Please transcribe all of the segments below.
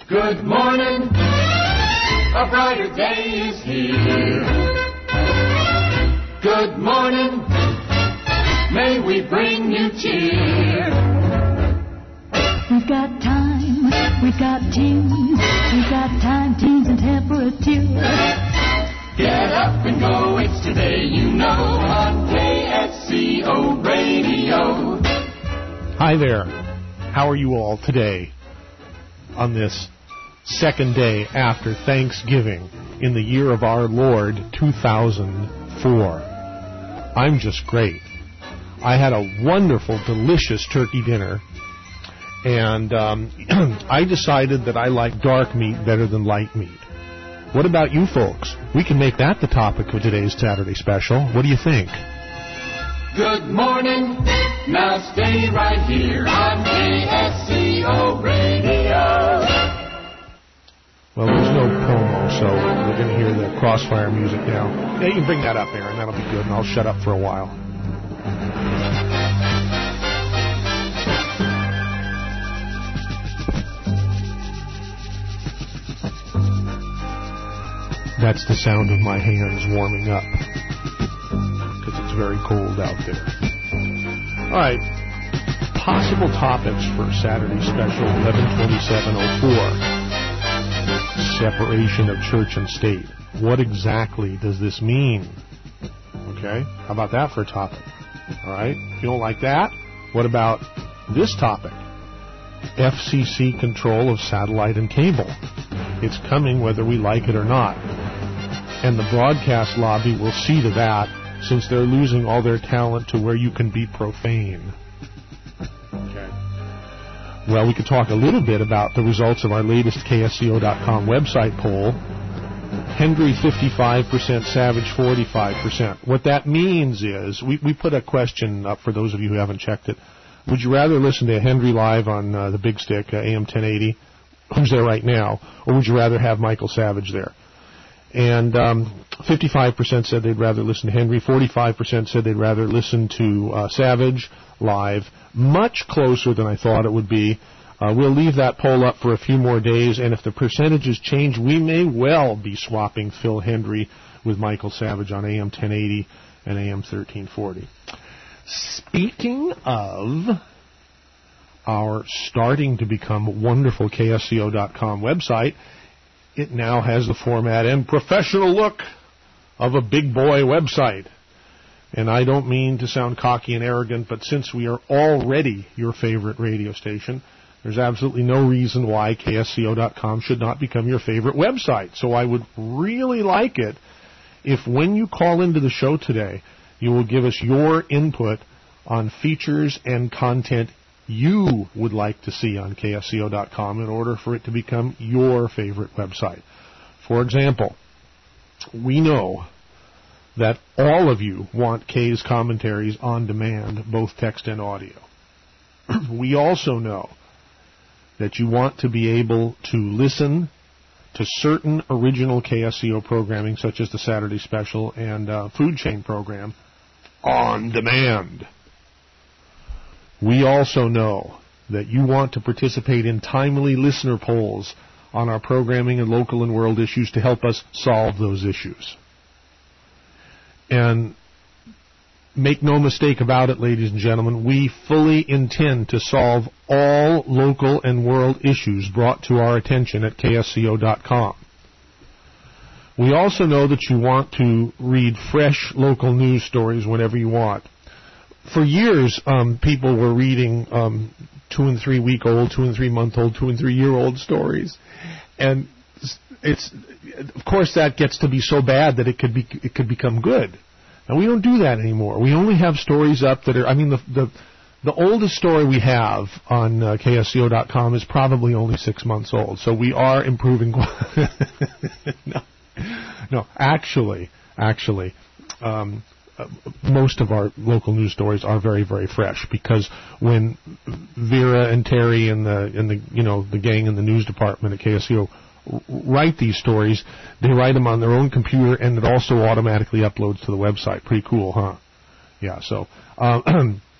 Good morning, a brighter day is here. Good morning, may we bring you cheer. We've got time, we've got tunes, we've got time, tunes, and temperature. Get up and go, it's today, you know, on KSCO Radio. Hi there, how are you all today on this second day after Thanksgiving in the year of our Lord 2004? I'm just great. I had a wonderful, delicious turkey dinner, and I decided that I like dark meat better than light meat. What about you folks? We can make that the topic of today's Saturday special. What do you think? Good morning, now stay right here on KSCO Radio. Well, there's no promo, so we're going to hear the Crossfire music now. Yeah, you can bring that up, Aaron. That'll be good, and I'll shut up for a while. That's the sound of my hands warming up, because it's very cold out there. All right, possible topics for Saturday special 11/27/04. Separation of church and state. What exactly does this mean? Okay, how about that for a topic? All right, if you don't like that, what about this topic? FCC control of satellite and cable. It's coming whether we like it or not. And the broadcast lobby will see to that, since they're losing all their talent to where you can be profane. Okay. Well, we could talk a little bit about the results of our latest KSCO.com website poll. Henry 55%, Savage 45%. What that means is, we put a question up for those of you who haven't checked it. Would you rather listen to Henry live on the Big Stick, AM 1080, who's there right now, or would you rather have Michael Savage there? And 55% said they'd rather listen to Henry. 45% said they'd rather listen to Savage live. Much closer than I thought it would be. We'll leave that poll up for a few more days, and if the percentages change, we may well be swapping Phil Hendry with Michael Savage on AM 1080 and AM 1340. Speaking of our starting to become wonderful KSCO.com website, it now has the format and professional look of a big boy website. And I don't mean to sound cocky and arrogant, but since we are already your favorite radio station, there's absolutely no reason why KSCO.com should not become your favorite website. So I would really like it if when you call into the show today, you will give us your input on features and content you would like to see on KSCO.com in order for it to become your favorite website. For example, we know that all of you want Kay's commentaries on demand, both text and audio. We also know that you want to be able to listen to certain original KSCO programming, such as the Saturday Special and Food Chain program, on demand. We also know that you want to participate in timely listener polls on our programming and local and world issues to help us solve those issues. And make no mistake about it, ladies and gentlemen, we fully intend to solve all local and world issues brought to our attention at KSCO.com. We also know that you want to read fresh local news stories whenever you want. For years, people were reading 2 and 3 week old, 2 and 3 month old, 2 and 3 year old stories, and it's of course that gets to be so bad that it could become good. And we don't do that anymore. We only have stories up that are. I mean, the oldest story we have on KSCO.com is probably only 6 months old. So we are improving. No, actually. Most of our local news stories are very, very fresh, because when Vera and Terry and the gang in the news department at KSCO write these stories, they write them on their own computer, and it also automatically uploads to the website. Pretty cool, huh? Yeah. So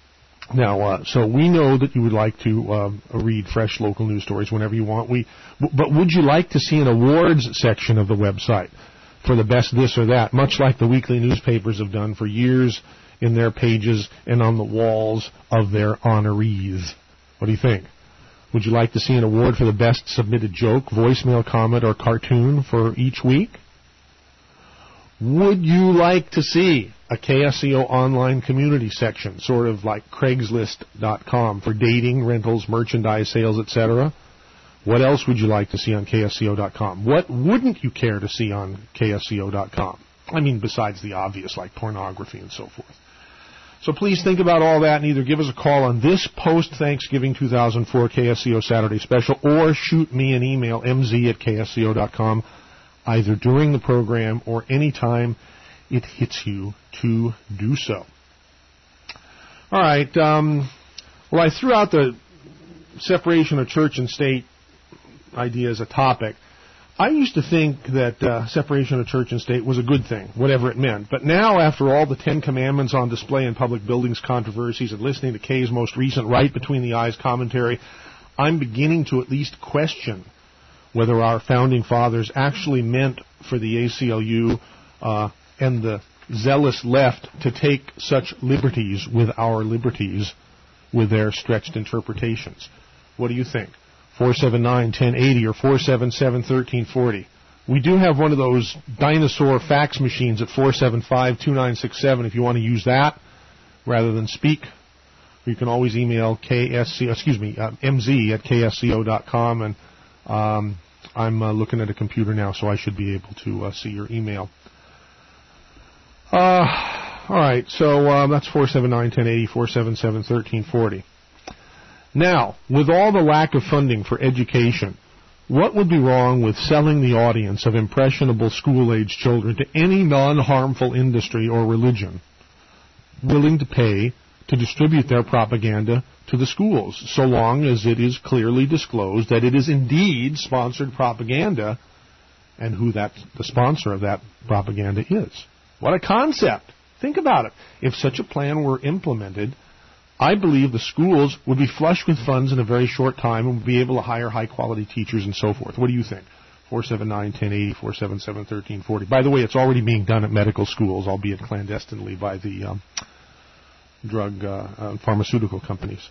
Now, so we know that you would like to read fresh local news stories whenever you want. But would you like to see an awards section of the website for the best this or that, much like the weekly newspapers have done for years in their pages and on the walls of their honorees? What do you think? Would you like to see an award for the best submitted joke, voicemail, comment, or cartoon for each week? Would you like to see a KSCO online community section, sort of like Craigslist.com, for dating, rentals, merchandise sales, etc.? What else would you like to see on KSCO.com? What wouldn't you care to see on KSCO.com? I mean, besides the obvious, like pornography and so forth. So please think about all that and either give us a call on this post-Thanksgiving 2004 KSCO Saturday Special or shoot me an email, mz@ksco.com, either during the program or any time it hits you to do so. All right. Well, I threw out the separation of church and state idea as a topic. I used to think that separation of church and state was a good thing, whatever it meant. But now, after all the Ten Commandments on display in public buildings controversies and listening to Kay's most recent Right Between the Eyes commentary, I'm beginning to at least question whether our founding fathers actually meant for the ACLU and the zealous left to take such liberties with our liberties with their stretched interpretations. What do you think? 479-1080 or 477-1340. We do have one of those dinosaur fax machines at 475-2967 if you want to use that rather than speak. You can always email mz@ksco.com, and I'm looking at a computer now, so I should be able to see your email. All right, so that's 479-1080, 477-1340. Now, with all the lack of funding for education, what would be wrong with selling the audience of impressionable school-age children to any non-harmful industry or religion willing to pay to distribute their propaganda to the schools, so long as it is clearly disclosed that it is indeed sponsored propaganda and who the sponsor of that propaganda is? What a concept! Think about it. If such a plan were implemented, I believe the schools would be flush with funds in a very short time and would be able to hire high-quality teachers and so forth. What do you think? 479-1080, 477-1340. By the way, it's already being done at medical schools, albeit clandestinely by the drug pharmaceutical companies.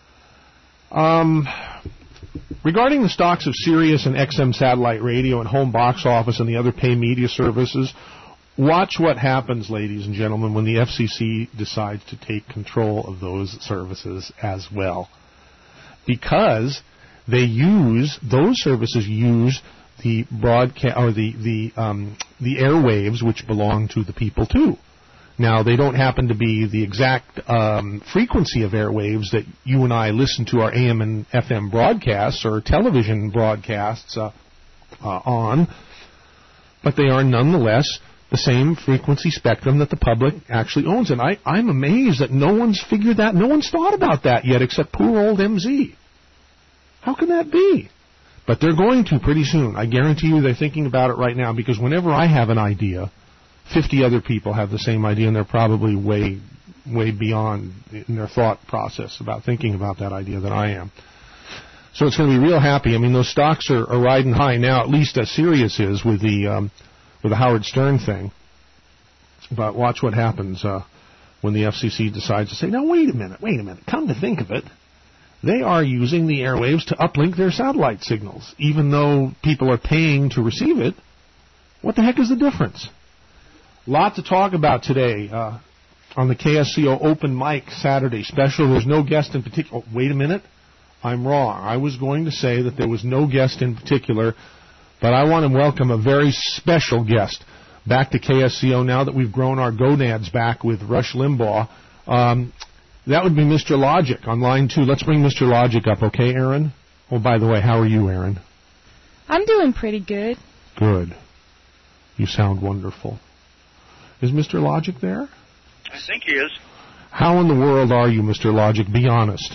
Regarding the stocks of Sirius and XM satellite radio and home box office and the other pay media services, watch what happens, ladies and gentlemen, when the FCC decides to take control of those services as well. Because those services use the broadcast or the airwaves which belong to the people too. Now, they don't happen to be the exact frequency of airwaves that you and I listen to our AM and FM broadcasts or television broadcasts on, but they are nonetheless the same frequency spectrum that the public actually owns. And I'm amazed that no one's figured that, no one's thought about that yet except poor old MZ. How can that be? But they're going to pretty soon. I guarantee you they're thinking about it right now, because whenever I have an idea, 50 other people have the same idea, and they're probably way beyond in their thought process about thinking about that idea than I am. So it's going to be real happy. I mean, those stocks are riding high now, at least as Sirius is with the Howard Stern thing. But watch what happens when the FCC decides to say, now, wait a minute, come to think of it, they are using the airwaves to uplink their satellite signals, even though people are paying to receive it. What the heck is the difference? Lot to talk about today on the KSCO Open Mic Saturday Special. There's no guest in particular. Oh, wait a minute. I'm wrong. I was going to say that there was no guest in particular, but I want to welcome a very special guest back to KSCO now that we've grown our gonads back with Rush Limbaugh. That would be Mr. Logic on line 2. Let's bring Mr. Logic up, okay, Aaron? Oh, by the way, how are you, Aaron? I'm doing pretty good. Good. You sound wonderful. Is Mr. Logic there? I think he is. How in the world are you, Mr. Logic? Be honest.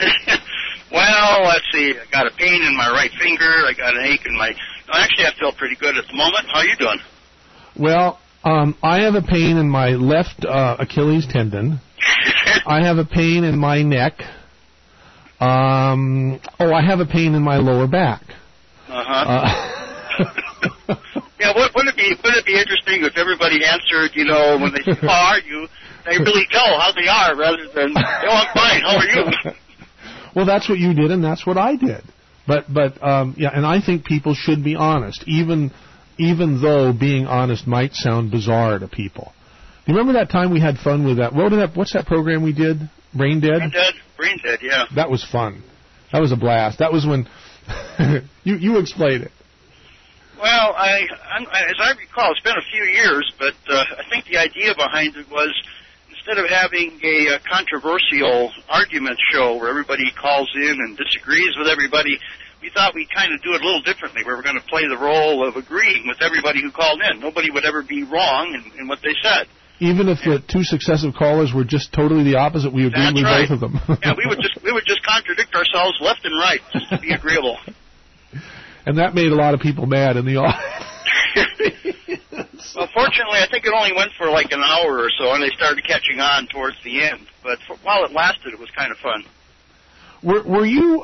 Well, let's see. I got a pain in my right finger. I got an ache in my... Actually, I feel pretty good at the moment. How are you doing? Well, I have a pain in my left Achilles tendon. I have a pain in my neck. I have a pain in my lower back. Yeah, wouldn't it be interesting if everybody answered, when they say, how are you, they really tell how they are rather than, oh, I'm fine, how are you? Well, that's what you did, and that's what I did. But and I think people should be honest, even though being honest might sound bizarre to people. Do you remember that time we had fun with that? What's that program we did? Brain Dead? Brain Dead, yeah. That was fun. That was a blast. That was when you explained it. Well, as I recall, it's been a few years, but I think the idea behind it was instead of having a controversial argument show where everybody calls in and disagrees with everybody, we thought we'd kind of do it a little differently, where we're going to play the role of agreeing with everybody who called in. Nobody would ever be wrong in what they said. Even if the two successive callers were just totally the opposite, we agreed with both of them. Yeah, we would just contradict ourselves left and right just to be agreeable. And that made a lot of people mad in the audience. Well, fortunately, I think it only went for like an hour or so, and they started catching on towards the end. But while it lasted, it was kind of fun. Were you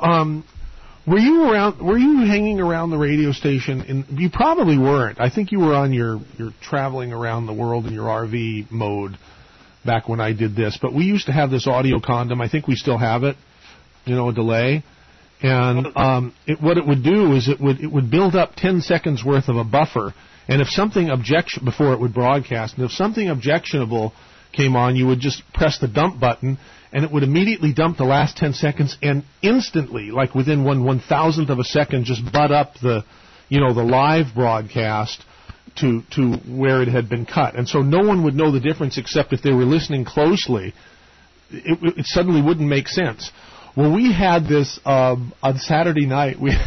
around? Were you hanging around the radio station? You probably weren't. I think you were on your traveling around the world in your RV mode back when I did this. But we used to have this audio condom. I think we still have it. A delay. And what it would do is it would build up 10 seconds worth of a buffer, and if something before it would broadcast, and if something objectionable came on, you would just press the dump button, and it would immediately dump the last 10 seconds, and instantly, like within 1/1000th of a second, just butt up the live broadcast to where it had been cut, and so no one would know the difference except if they were listening closely. It suddenly wouldn't make sense. Well, we had this on Saturday night. We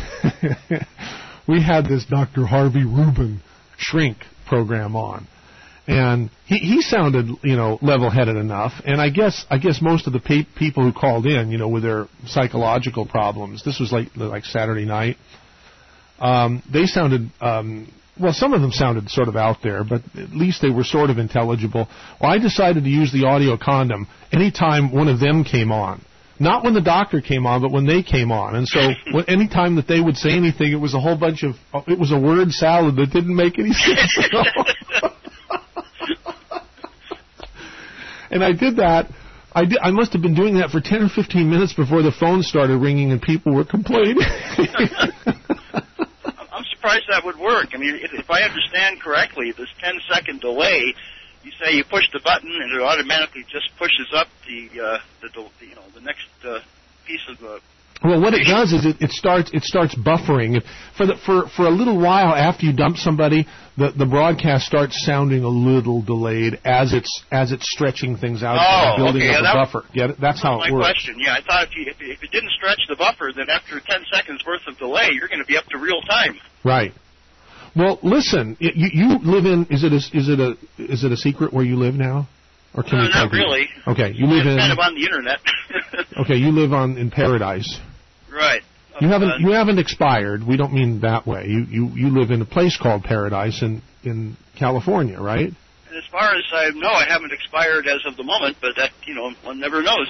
had this Dr. Harvey Rubin shrink program on, and he sounded level-headed enough. And I guess most of the people who called in, with their psychological problems, this was like Saturday night. They sounded some of them sounded sort of out there, but at least they were sort of intelligible. Well, I decided to use the audio condom anytime one of them came on. Not when the doctor came on, but when they came on. And so any time that they would say anything, it was a whole bunch of, it was a word salad that didn't make any sense at all. And I did that. I must have been doing that for 10 or 15 minutes before the phone started ringing and people were complaining. I'm surprised that would work. I mean, if I understand correctly, this 10-second delay, you say you push the button and it automatically just pushes up the next piece of the. Well, what it does is it starts buffering. For a little while after you dump somebody, the broadcast starts sounding a little delayed as it's stretching things out and building up a buffer. Yeah, that's how it works. My question. Yeah, I thought if it didn't stretch the buffer, then after 10 seconds worth of delay, you're going to be up to real time. Right. Well, listen, you live in. Is it a secret where you live now, or can not really? Okay, you live in. Kind of on the internet. Okay, you live in Paradise. Right. You haven't expired. We don't mean that way. You live in a place called Paradise in California, right? And as far as I know, I haven't expired as of the moment, but that one never knows.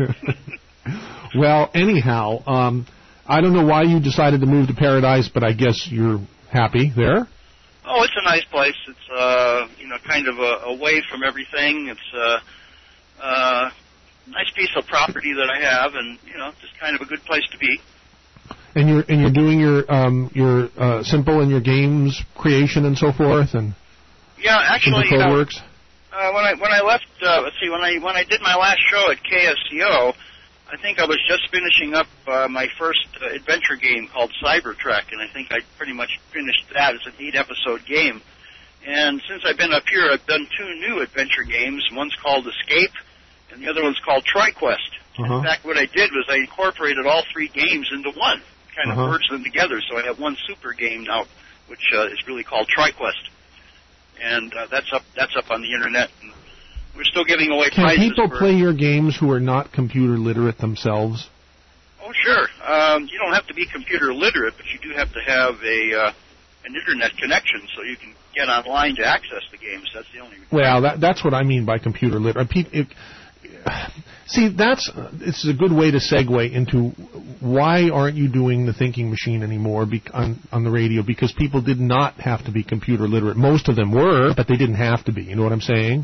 Well, anyhow, I don't know why you decided to move to Paradise, but I guess you're happy there? Oh, it's a nice place. It's kind of away from everything. It's a nice piece of property that I have, and just kind of a good place to be. And you're doing your Simple and your games creation and so forth, and actually, works. When I left, when I did my last show at KSCO, I think I was just finishing up my first adventure game called Cybertrek, and I think I pretty much finished that. It's an 8-episode game. And since I've been up here, I've done 2 new adventure games. One's called Escape, and the other one's called TriQuest. In fact, what I did was I incorporated all 3 games into one, kind of merged them together, so I have one super game now, which is really called TriQuest. And that's up on the internet. And we're still giving away prizes. Can people play your games who are not computer literate themselves? Oh, sure. You don't have to be computer literate, but you do have to have an internet connection so you can get online to access the games. That's the only requirement. Well, that's what I mean by computer literate. See, it's a good way to segue into why aren't you doing the Thinking Machine anymore on the radio? Because people did not have to be computer literate. Most of them were, but they didn't have to be. You know what I'm saying?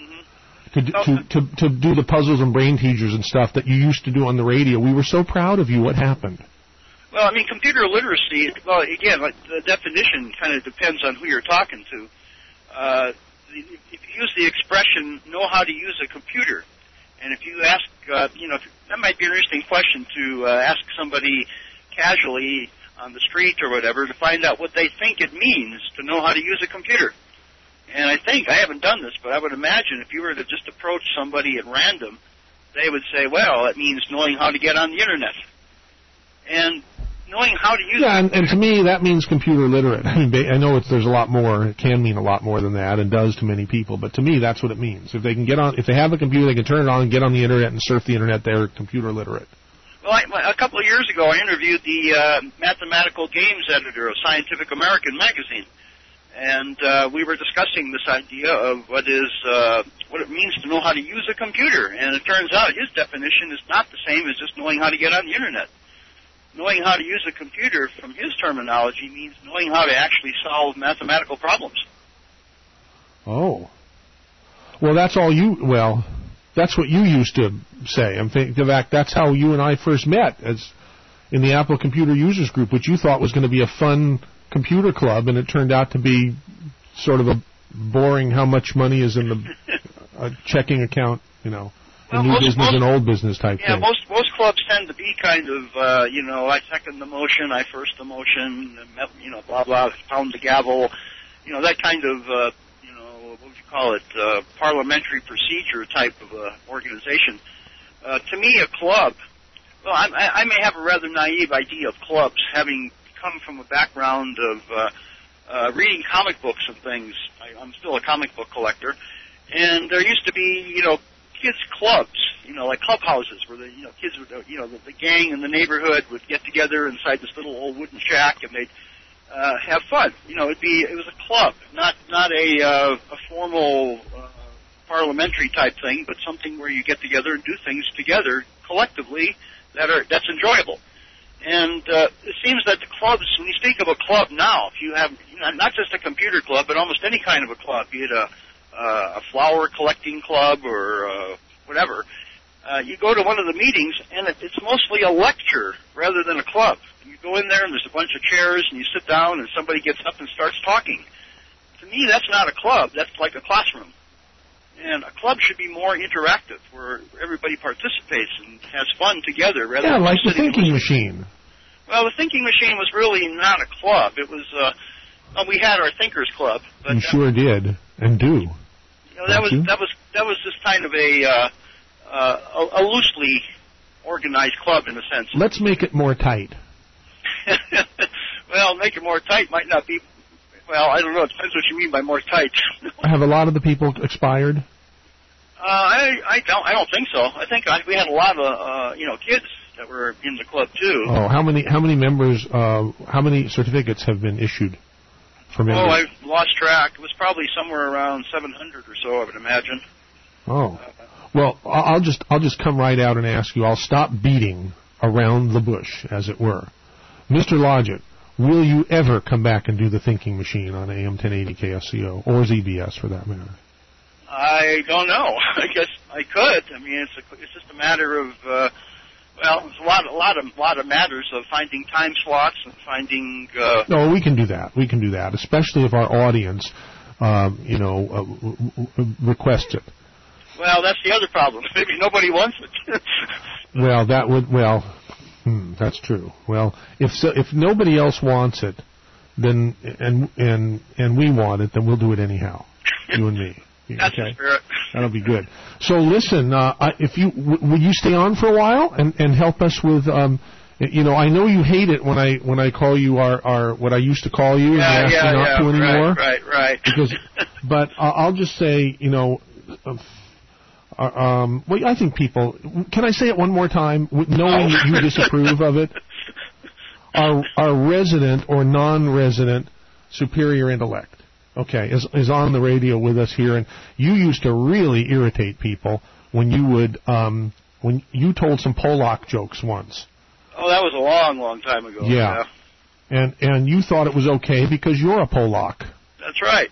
Mm-hmm. To do the puzzles and brain teasers and stuff that you used to do on the radio. We were so proud of you. What happened? Well, I mean, computer literacy, well, again, like the definition kind of depends on who you're talking to. If you use the expression, know how to use a computer, and if you ask, that might be an interesting question to ask somebody casually on the street or whatever to find out what they think it means to know how to use a computer. And I haven't done this, but I would imagine if you were to just approach somebody at random, they would say, well, it means knowing how to get on the Internet. And knowing how to use it. And to me, that means computer literate. I mean, I know there's a lot more. It can mean a lot more than that, and does to many people. But to me, that's what it means. If they have a computer, they can turn it on, get on the Internet, and surf the Internet. They're computer literate. Well, a couple of years ago, I interviewed the mathematical games editor of Scientific American magazine, and we were discussing this idea of what it means to know how to use a computer. And it turns out his definition is not the same as just knowing how to get on the Internet. Knowing how to use a computer, from his terminology, means knowing how to actually solve mathematical problems. Oh. Well, that's what you used to say. In fact, that's how you and I first met, as in the Apple Computer Users Group, which you thought was going to be a fun computer club, and it turned out to be sort of a boring how much money is in the checking account, a new business and old business type thing. Yeah, most clubs tend to be kind of, I second the motion, I first the motion, blah, blah, pound the gavel, that kind of, what would you call it, parliamentary procedure type of organization. To me, a club, well, I may have a rather naive idea of clubs, having come from a background of reading comic books and things. I'm still a comic book collector, and there used to be, kids clubs, like clubhouses where the kids would, the gang in the neighborhood would get together inside this little old wooden shack, and they'd have fun. It was a club, not a formal parliamentary type thing, but something where you get together and do things together collectively that's enjoyable. And it seems that the clubs, when you speak of a club now, if you have not just a computer club, but almost any kind of a club, be it a flower collecting club or whatever, you go to one of the meetings and it's mostly a lecture rather than a club. You go in there and there's a bunch of chairs and you sit down and somebody gets up and starts talking. To me, that's not a club. That's like a classroom. And a club should be more interactive, where everybody participates and has fun together. Rather than like the Thinking Machine. Well, the Thinking Machine was really not a club. It was, we had our Thinkers Club. But you sure did, and do. That was just kind of a loosely organized club in a sense. Let's make it more tight. Well, make it more tight might not be. Well, I don't know. It depends what you mean by more tight. Have a lot of the people expired? I don't think so. I think we had a lot of kids that were in the club too. Oh, how many members? How many certificates have been issued for members? Oh, I've lost track. It was probably somewhere around 700 or so, I would imagine. Oh, well, I'll just come right out and ask you. I'll stop beating around the bush, as it were. Mr. Logic, will you ever come back and do the Thinking Machine on AM 1080 KSCO, or ZBS for that matter? I don't know. I guess I could. I mean, it's just a matter of it's a lot of matters of finding time slots and finding. No, we can do that. We can do that, especially if our audience, requests it. Well, that's the other problem. Maybe nobody wants it. Well, that would that's true. Well, if nobody else wants it, then and we want it, then we'll do it anyhow. You and me. That's the spirit. That'll be good. So listen, will you stay on for a while and help us with I know you hate it when I call you our what I used to call you and ask you not to anymore. Right. But I'll just say, I think people. Can I say it one more time, knowing that you disapprove of it? Our resident or non-resident superior intellect, okay, is on the radio with us here, and you used to really irritate people when you would when you told some Polak jokes once. Oh, that was a long, long time ago. Yeah. And you thought it was okay because you're a Polak. That's right.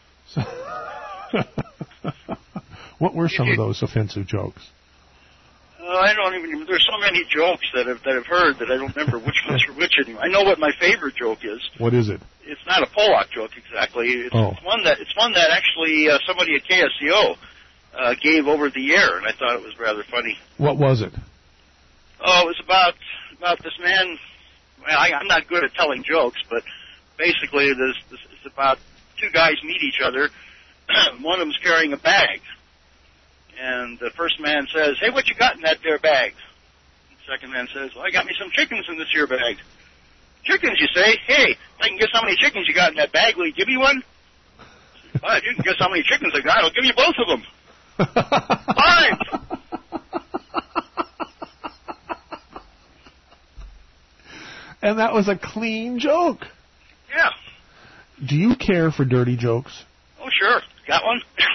What were some of those offensive jokes? I don't even. There's so many jokes that I've heard that I don't remember which ones are which anymore. I know what my favorite joke is. What is it? It's not a Polak joke exactly. It's one that actually somebody at KSCO gave over the air, and I thought it was rather funny. What was it? Oh, it was about this man. Well, I'm not good at telling jokes, but basically, it's about two guys meet each other. One of them's carrying a bag. And the first man says, "Hey, what you got in that there bag?" The second man says, "Well, I got me some chickens in this here bag." "Chickens, you say? Hey, if I can guess how many chickens you got in that bag, will you give me one?" "Well, if you can guess how many chickens I got, I'll give you both of them." 5. And that was a clean joke. Yeah. Do you care for dirty jokes? Oh, sure. Got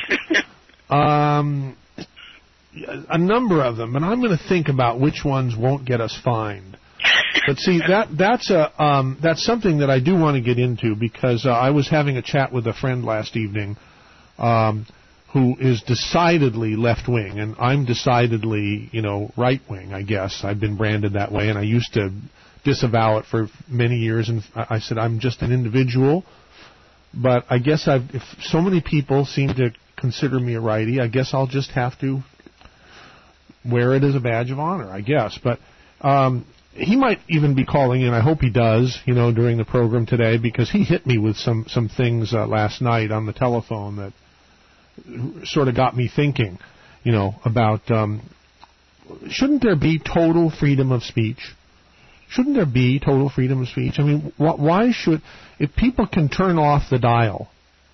one? A number of them, but I'm going to think about which ones won't get us fined. But see, that's something that I do want to get into because I was having a chat with a friend last evening who is decidedly left-wing, and I'm decidedly, right-wing, I guess. I've been branded that way, and I used to disavow it for many years, and I said I'm just an individual. But I guess if so many people seem to consider me a righty, I guess I'll just have to wear it as a badge of honor, I guess. But he might even be calling in. I hope he does, during the program today, because he hit me with some things last night on the telephone that sort of got me thinking, about shouldn't there be total freedom of speech? Shouldn't there be total freedom of speech? I mean, why should, if people can turn off the dial,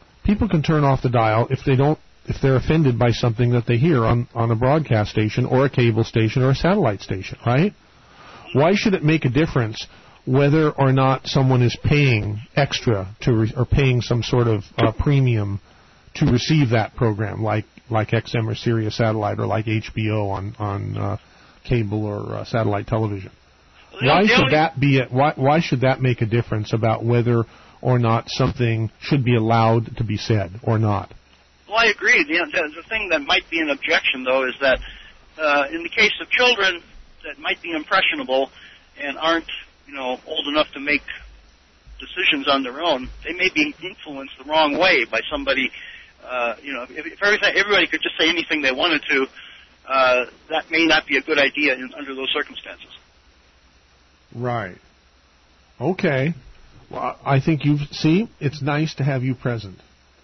if they're offended by something that they hear on a broadcast station or a cable station or a satellite station, right? Why should it make a difference whether or not someone is paying extra or paying some sort of premium to receive that program, like XM or Sirius Satellite or like HBO on cable or satellite television? Why should that make a difference about whether or not something should be allowed to be said or not? Well, I agree. The thing that might be an objection, though, is that in the case of children that might be impressionable and aren't, old enough to make decisions on their own, they may be influenced the wrong way by somebody. If everybody could just say anything they wanted to, that may not be a good idea under those circumstances. Right. Okay. Well, I think it's nice to have you present.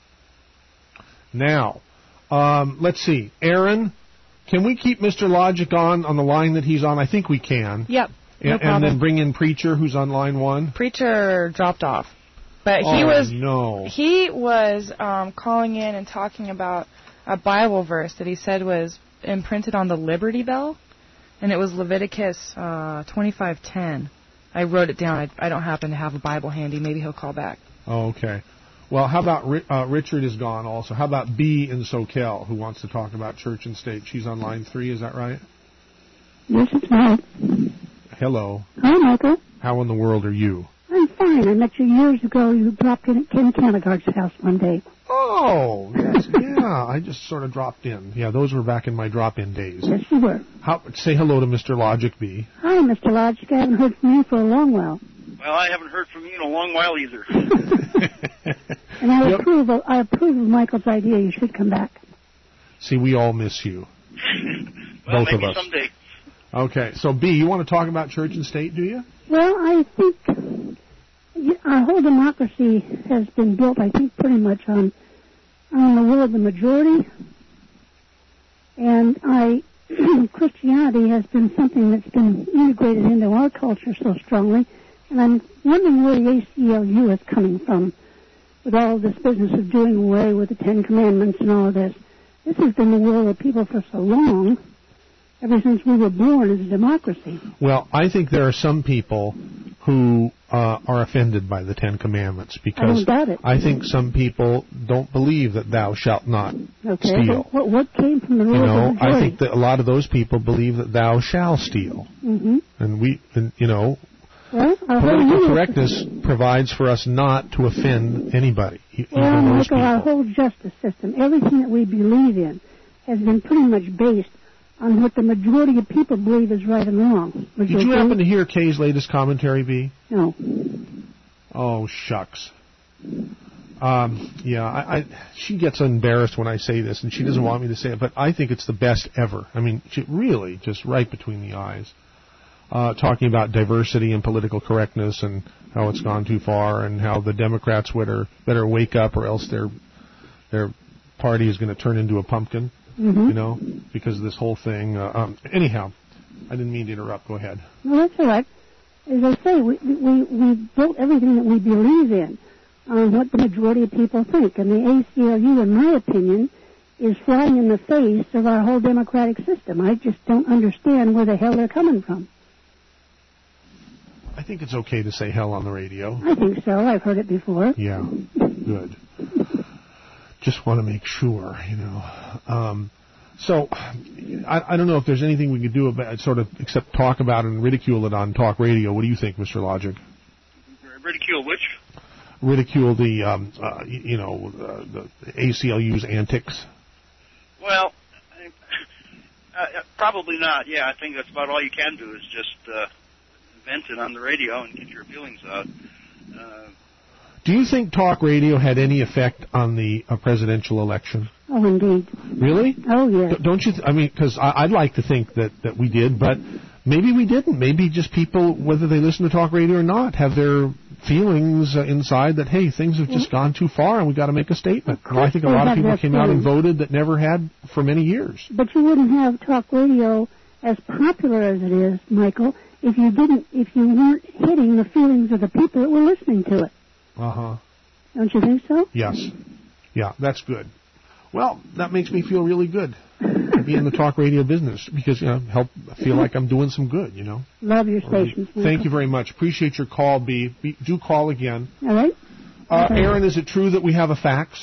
Now, let's see. Aaron, can we keep Mr. Logic on the line that he's on? I think we can. Yep. No problem. And then bring in Preacher, who's on line 1? Preacher dropped off. But he was calling in and talking about a Bible verse that he said was imprinted on the Liberty Bell. And it was Leviticus 25:10. I wrote it down. I don't happen to have a Bible handy. Maybe he'll call back. Oh, okay. Well, how about Richard is gone also. How about B in SoCal, who wants to talk about church and state? She's on line 3, is that right? Yes, it's right. Hello. Hi, Michael. How in the world are you? I'm fine. I met you years ago. You dropped in at Ken Canagard's house one day. Oh, yes. Yeah, I just sort of dropped in. Yeah, those were back in my drop-in days. Yes, you were. Say hello to Mr. Logic B. Hi, Mr. Logic. I haven't heard from you for a long while. Well, I haven't heard from you in a long while either. And I approve of Michael's idea. You should come back. See, we all miss you. Well, both of maybe us. Someday. Okay, so B, you want to talk about church and state, do you? Well, I think our whole democracy has been built, I think, pretty much on the will of the majority. And Christianity has been something that's been integrated into our culture so strongly. And I'm wondering where the ACLU is coming from with all of this business of doing away with the Ten Commandments and all of this. This has been the will of people for so long, ever since we were born as a democracy. Well, I think there are some people who are offended by the Ten Commandments, because I think some people don't believe that thou shalt not steal. What came from the rules of the majority? I think that a lot of those people believe that thou shalt steal. Mm-hmm. Political correctness provides for us not to offend anybody. Well, Michael, our whole justice system, everything that we believe in, has been pretty much based on what the majority of people believe is right and wrong. Did you happen to hear Kay's latest commentary, B? No. Oh, shucks. She gets embarrassed when I say this, and she doesn't want me to say it, but I think it's the best ever. I mean, really, just right between the eyes. Talking about diversity and political correctness and how it's gone too far, and how the Democrats better wake up, or else their party is going to turn into a pumpkin. Mm-hmm. Because of this whole thing. Anyhow, I didn't mean to interrupt. Go ahead. No, that's all right. As I say, we built everything that we believe in on what the majority of people think. And the ACLU, in my opinion, is flying in the face of our whole democratic system. I just don't understand where the hell they're coming from. I think it's okay to say hell on the radio. I think so. I've heard it before. Yeah, good. Just want to make sure, So, I don't know if there's anything we could do about it, except talk about it and ridicule it on talk radio. What do you think, Mr. Logic? Ridicule which? Ridicule the ACLU's antics. Well, probably not. Yeah, I think that's about all you can do is just vent it on the radio and get your feelings out. Do you think talk radio had any effect on the presidential election? Oh, indeed. Really? Oh, yes. Don't you? Because I'd like to think that we did, but maybe we didn't. Maybe just people, whether they listen to talk radio or not, have their feelings inside that, hey, things have just gone too far and we've got to make a statement. Well, I think a lot of people came out and voted that never had for many years. But you wouldn't have talk radio as popular as it is, Michael, if you weren't hitting the feelings of the people that were listening to it. Uh-huh. Don't you think so? Yes. Yeah, that's good. Well, that makes me feel really good to be in the talk radio business because, feel like I'm doing some good, Love your station. Thank you very much. Appreciate your call, B. Do call again. All right. Aaron, is it true that we have a fax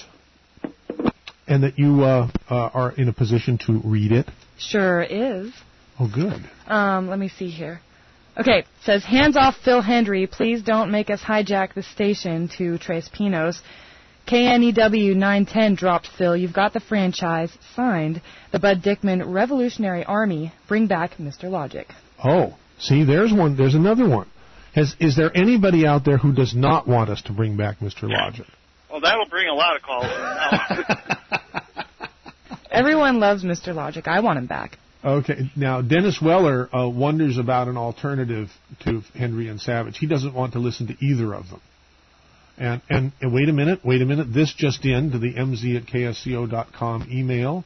and that you are in a position to read it? Sure is. Oh, good. Let me see here. Okay, it says, hands off Phil Hendry. Please don't make us hijack the station to Tres Pinos. KNEW 910 dropped Phil. You've got the franchise. Signed, the Bud Dickman Revolutionary Army. Bring back Mr. Logic. Oh, see, there's one. There's another one. Is there anybody out there who does not want us to bring back Mr. Logic? Well, that'll bring a lot of calls. Everyone loves Mr. Logic. I want him back. Okay. Now, Dennis Weller wonders about an alternative to Hendry and Savage. He doesn't want to listen to either of them. And wait a minute. This just in to the mz@ksco.com email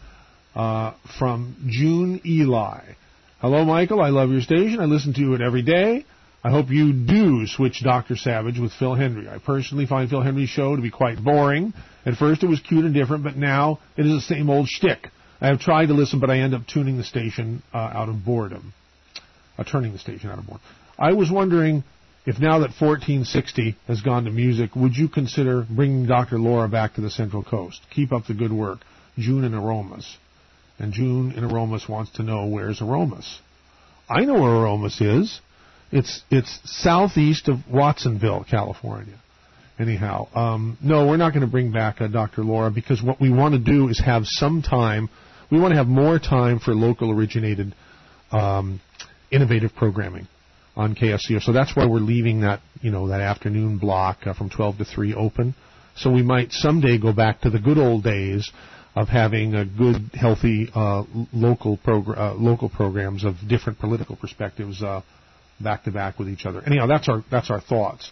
from June Eli. Hello, Michael. I love your station. I listen to it every day. I hope you do switch Dr. Savage with Phil Hendry. I personally find Phil Hendry's show to be quite boring. At first it was cute and different, but now it is the same old shtick. I have tried to listen, but I end up tuning the station out of boredom. Turning the station out of boredom. I was wondering if now that 1460 has gone to music, would you consider bringing Dr. Laura back to the Central Coast? Keep up the good work. June in Aromas. And June in Aromas wants to know where's Aromas. I know where Aromas is. It's southeast of Watsonville, California. Anyhow, no, we're not going to bring back Dr. Laura because what we want to do is have some time. We want to have more time for local originated innovative programming on KSCO. So that's why we're leaving that afternoon block from 12 to 3 open. So we might someday go back to the good old days of having a good, healthy local programs of different political perspectives back to back with each other. Anyhow, that's our thoughts.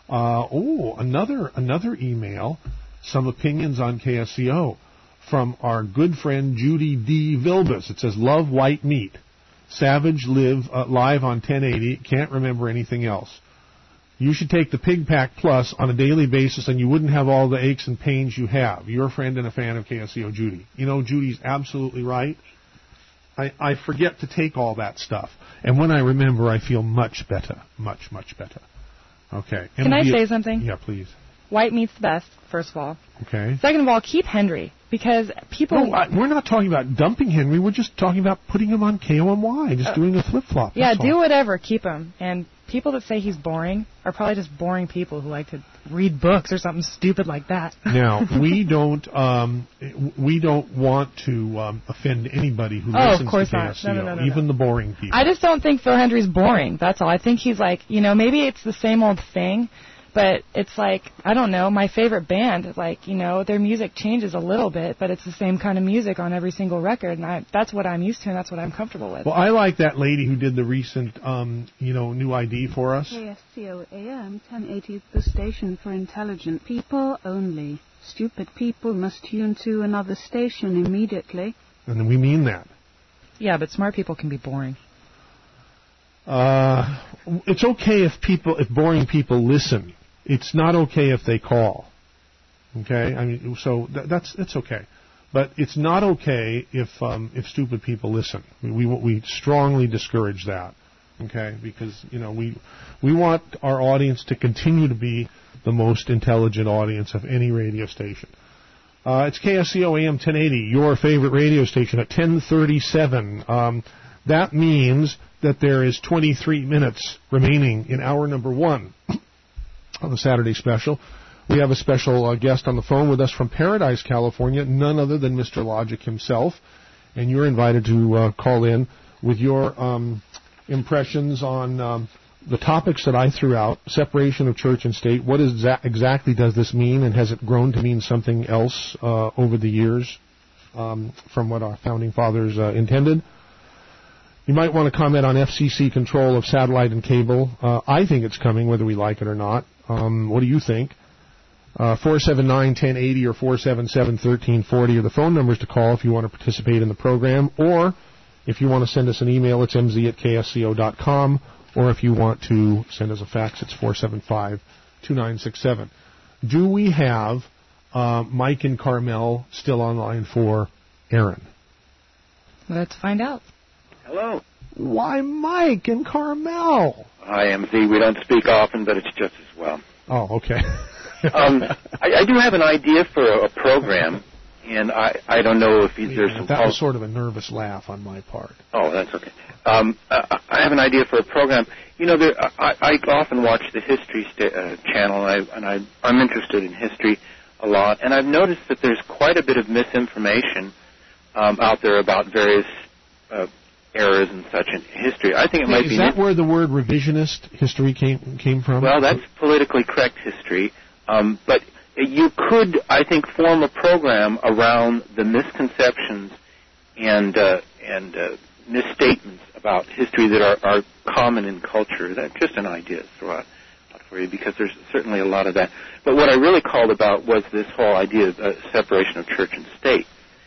Another email, some opinions on KSCO from our good friend Judy D. Vilbus. It says, love white meat. Savage live live on 1080. Can't remember anything else. You should take the Pig Pack Plus on a daily basis and you wouldn't have all the aches and pains you have. Your friend and a fan of KSCO, Judy. Judy's absolutely right. I forget to take all that stuff. And when I remember, I feel much better. Much, much better. Okay. Can I say something? Yeah, please. White meat's the best, first of all. Okay. Second of all, keep Henry, because people... No, we're not talking about dumping Henry. We're just talking about putting him on KOMY, just doing a flip-flop. Yeah, do whatever. Keep him. And people that say he's boring are probably just boring people who like to read books or something stupid like that. Now, we don't want to offend anybody who listens of course to KSCO, not. No, even the boring people. I just don't think Phil Hendry's boring. That's all. I think he's like, maybe it's the same old thing, but it's like, I don't know, my favorite band, like, their music changes a little bit, but it's the same kind of music on every single record, and that's what I'm used to, and that's what I'm comfortable with. Well, I like that lady who did the recent, new ID for us. KSCO AM 1080, the station for intelligent people only. Stupid people must tune to another station immediately. And we mean that. Yeah, but smart people can be boring. It's okay if boring people listen. It's not okay if they call. Okay, I mean, so it's okay, but it's not okay if stupid people listen. We strongly discourage that. Okay, because we want our audience to continue to be the most intelligent audience of any radio station. It's KSCO AM 1080, your favorite radio station at 10:37. That means that there is 23 minutes remaining in hour number 1 of the Saturday special. We have a special guest on the phone with us from Paradise, California, none other than Mr. Logic himself. And you're invited to call in with your impressions on the topics that I threw out, separation of church and state. What exactly does this mean, and has it grown to mean something else over the years from what our founding fathers intended? You might want to comment on FCC control of satellite and cable. I think it's coming, whether we like it or not. What do you think? 479-1080 or 477-1340 are the phone numbers to call if you want to participate in the program. Or if you want to send us an email, it's mz@ksco.com. Or if you want to send us a fax, it's 475-2967. Do we have Mike and Carmel still online for Aaron? Let's find out. Hello. Why Mike and Carmel? Hi, MZ. We don't speak often, but it's just as well. Oh, okay. I do have an idea for a program, and I don't know if there's some... That was sort of a nervous laugh on my part. Oh, that's okay. I have an idea for a program. I often watch the History channel, and I'm interested in history a lot, and I've noticed that there's quite a bit of misinformation out there about various errors and such in history. I think it might be... Is that where the word revisionist history came from? Well, that's politically correct history. But you could, I think, form a program around the misconceptions and misstatements about history that are common in culture. That's just an idea to throw out for you, because there's certainly a lot of that. But what I really called about was this whole idea of separation of church and state.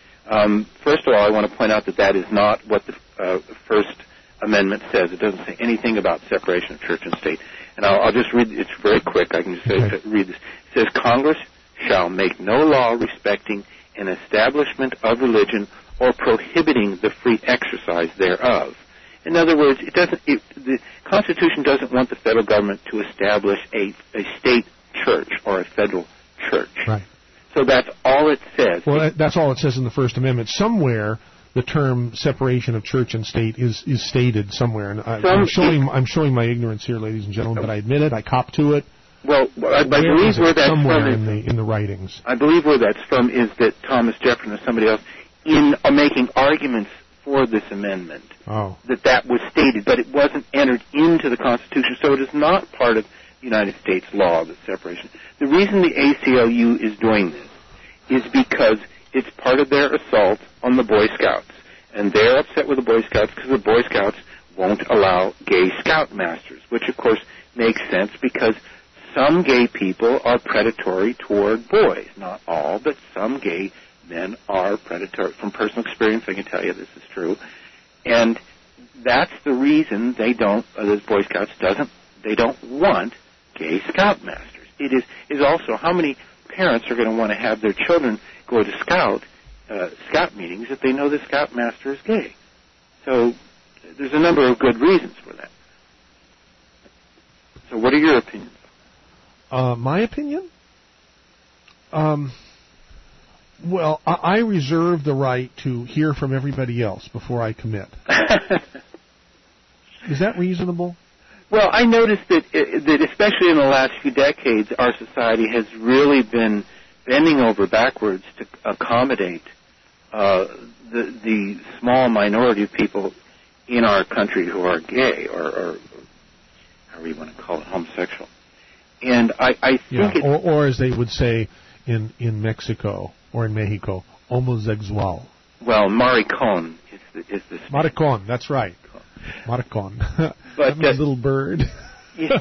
First of all, I want to point out that is not what the First Amendment says. It doesn't say anything about separation of church and state. And I'll just read, it's very quick, I can just read this. It says, Congress shall make no law respecting an establishment of religion or prohibiting the free exercise thereof. In other words, the Constitution doesn't want the federal government to establish a state church or a federal church. Right. So that's all it says. Well, that's all it says in the First Amendment. Somewhere, the term separation of church and state is stated somewhere. And I'm showing my ignorance here, ladies and gentlemen, but I admit it. I cop to it. Well, I believe where that's somewhere from in the writings. I believe where that's from is that Thomas Jefferson or somebody else are making arguments for this amendment. Oh. That was stated, but it wasn't entered into the Constitution, so it is not part of United States law, the separation. The reason the ACLU is doing this is because it's part of their assault on the Boy Scouts. And they're upset with the Boy Scouts because the Boy Scouts won't allow gay scoutmasters, which of course makes sense because some gay people are predatory toward boys. Not all, but some gay men are predatory. From personal experience, I can tell you this is true. And that's the reason the Boy Scouts they don't want gay scoutmasters. It is also how many parents are going to want to have their children go to scout meetings if they know the scoutmaster is gay. So there's a number of good reasons for that. So what are your opinions? My opinion? Well, I reserve the right to hear from everybody else before I commit. Is that reasonable? Well, I noticed that especially in the last few decades, our society has really been bending over backwards to accommodate the small minority of people in our country who are gay or however you want to call it, homosexual. And I think or as they would say in Mexico or in Mexico, homosexual. Well, maricon is the maricon, that's right. Maricon. But I'm a little bird. Yeah.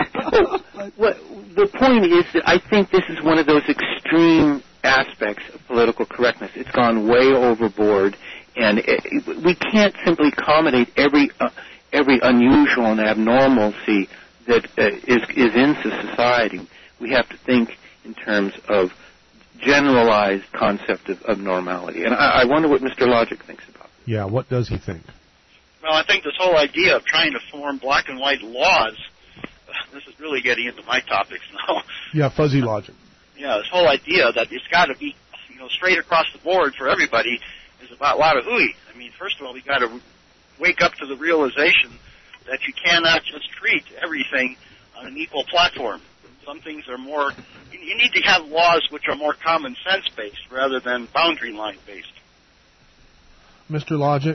The point is that I think this is one of those extreme aspects of political correctness. It's gone way overboard, and we can't simply accommodate every unusual and abnormalcy that is in society. We have to think in terms of generalized concept of normality. And I wonder what Mr. Logic thinks about it. Yeah, what does he think? Well, I think this whole idea of trying to form black and white laws, this is really getting into my topics now. Yeah, fuzzy logic. Yeah, this whole idea that it's got to be, straight across the board for everybody is about a lot of hooey. I mean, first of all, we got to wake up to the realization that you cannot just treat everything on an equal platform. Some things are more, you need to have laws which are more common sense based rather than boundary line based. Mr. Logic,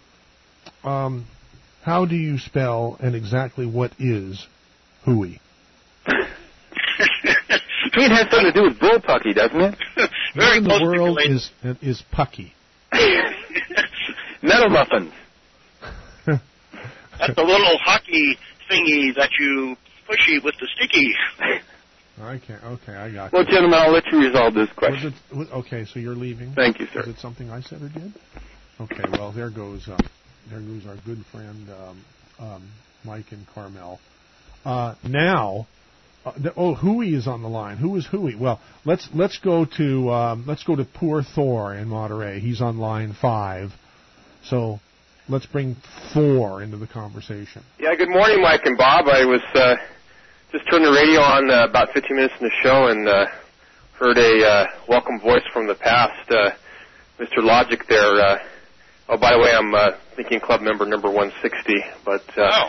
how do you spell and exactly what is hooey? It has something to do with bullpucky, doesn't it? Very close. The world is pucky. Metal muffins. That's the little hockey thingy that you pushy with the sticky. Okay, I got Well, gentlemen, I'll let you resolve this question. Okay, so you're leaving? Thank you, sir. Is it something I said or did? Okay, well, there goes our good friend Mike and Carmel. Now, Huey is on the line. Who is Huey? Well, let's go to poor Thor in Monterey. He's on line 5. So let's bring Thor into the conversation. Yeah, good morning, Mike and Bob. I was just turned the radio on about 15 minutes in the show and heard a welcome voice from the past, Mr. Logic there. Oh, by the way, I'm Thinking Club member number 160. But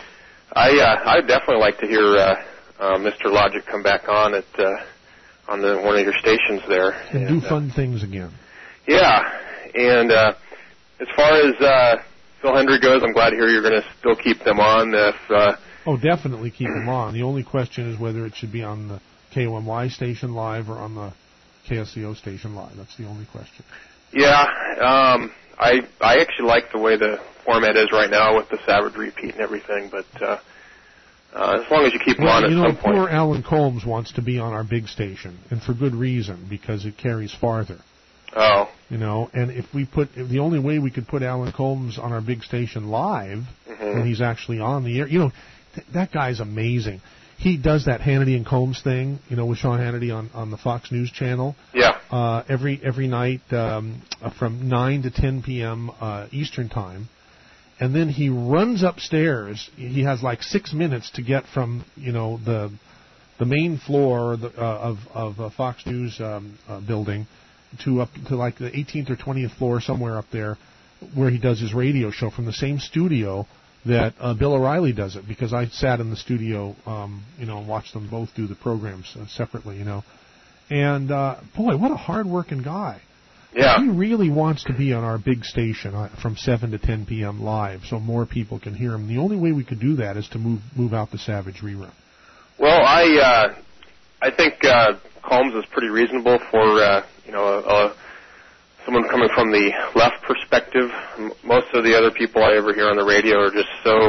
I'd definitely like to hear Mr. Logic come back on at one of your stations there and do fun things again. Yeah, and as far as Phil Hendry goes, I'm glad to hear you're going to still keep them on. Definitely keep them on. The only question is whether it should be on the KOMY station live or on the KSCO station live. That's the only question. Yeah, I actually like the way the format is right now with the Savage repeat and everything, but as long as you keep them on at some point. Poor Alan Colmes wants to be on our big station, and for good reason, because it carries farther. Oh. And if the only way we could put Alan Colmes on our big station live, when he's actually on the air, that guy's amazing. He does that Hannity and Colmes thing, with Sean Hannity on the Fox News channel. Yeah. Every night from 9 to 10 p.m. Eastern time. And then he runs upstairs. He has like 6 minutes to get from, the main floor of Fox News building to up to like the 18th or 20th floor, somewhere up there, where he does his radio show from the same studio that Bill O'Reilly does it, because I sat in the studio, and watched them both do the programs separately, And, boy, what a hard-working guy. Yeah. He really wants to be on our big station from 7 to 10 p.m. live so more people can hear him. The only way we could do that is to move out the Savage rerun. Well, I think Colmes is pretty reasonable for, someone coming from the left perspective. Most of the other people I ever hear on the radio are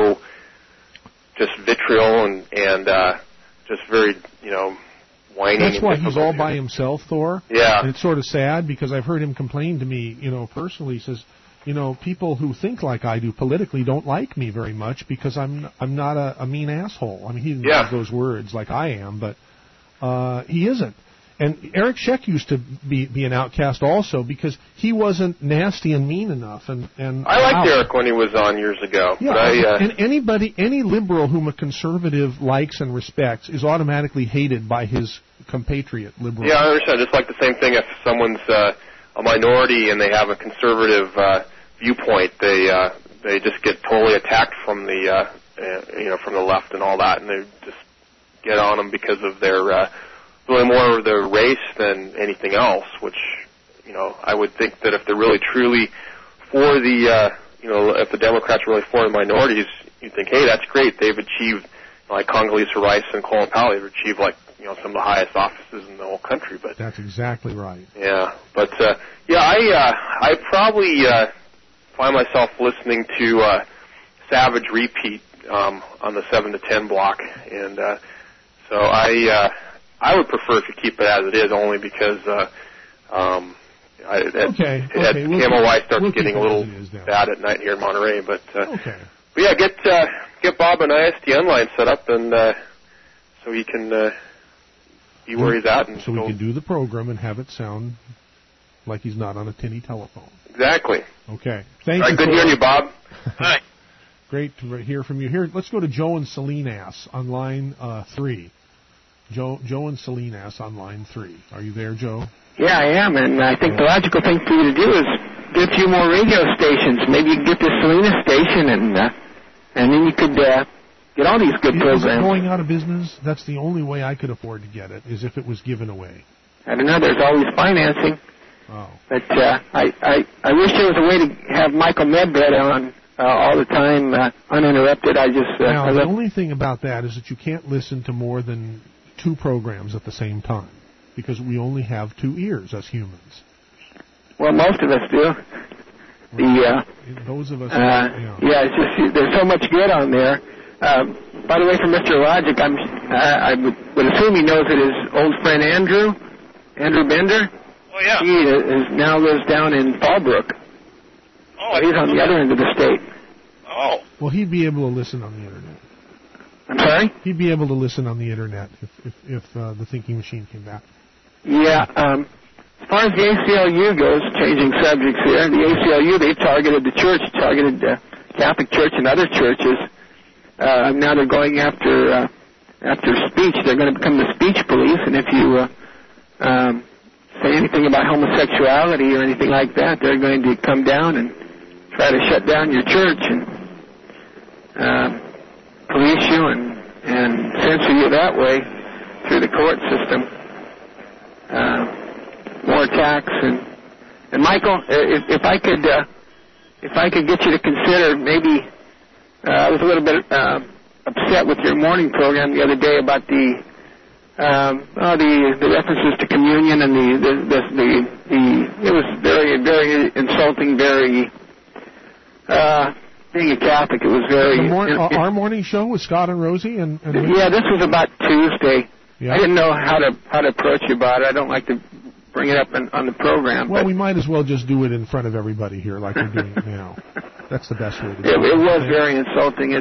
just vitriol and just very, whining. That's why he's all by himself, Thor. Yeah. And it's sort of sad because I've heard him complain to me, personally. He says, people who think like I do politically don't like me very much because I'm not a mean asshole. I mean, he didn't use those words like I am, but he isn't. And Eric Scheck used to be an outcast also because he wasn't nasty and mean enough. And I liked Eric when he was on years ago. Yeah, but and any liberal whom a conservative likes and respects is automatically hated by his compatriot liberal. Yeah, I understand. It's like the same thing if someone's a minority and they have a conservative viewpoint, they just get totally attacked from the from the left and all that, and they just get on them because of their really more of their race than anything else. Which I would think that if they're really truly for the if the Democrats are really for the minorities, you think, hey, that's great. They've achieved like Condoleezza Rice and Colin Powell. They've achieved like some of the highest offices in the whole country. But that's exactly right. Yeah, but I probably find myself listening to Savage repeat on the 7 to 10 block, and so I would prefer if you keep it as it is, only because Camel White starts getting a little bad at night here in Monterey. But yeah, get Bob an ISDN line set up, and so he can be where he's at, and so we can do the program and have it sound like he's not on a tinny telephone. Exactly. Okay. Thank you. Good hearing you, Bob. Hi. Great to hear from you. Here, let's go to Joe and Salinas on line 3. Joe and Salinas on line 3. Are you there, Joe? Yeah, I am, and I think the logical thing for you to do is get a few more radio stations. Maybe you can get the Salinas station, and then you could get all these good programs. Is it going out of business? That's the only way I could afford to get it, is if it was given away. I don't know. There's always financing. Oh. But I wish there was a way to have Michael Medved on all the time, uninterrupted. Now, the only thing about that is that you can't listen to more than 2 programs at the same time, because we only have 2 ears as humans. Well, most of us do. Those of us. Yeah, it's just there's so much good on there. By the way, for Mr. Logic, I would assume he knows that his old friend Andrew Bender. Oh yeah. He now lives down in Fallbrook. Oh, he's on the other end of the state. Oh. Well, he'd be able to listen on the internet. I'm sorry? He'd be able to listen on the internet if the Thinking Machine came back. Yeah. As far as the ACLU goes, changing subjects here, the ACLU, they've targeted the church, targeted the Catholic Church and other churches. Now they're going after speech. They're going to become the speech police, and if you say anything about homosexuality or anything like that, they're going to come down and try to shut down your church and police you and censor you that way through the court system. More attacks and Michael, if I could get you to consider, maybe I was a little bit upset with your morning program the other day about the references to communion and it was very, very insulting, very being a Catholic, it was very... Our morning show with Scott and Rosie? Yeah, this was about Tuesday. Yeah. I didn't know how to approach you about it. I don't like to bring it up on the program. Well, we might as well just do it in front of everybody here like we're doing it now. That's the best way to do it. It was very insulting.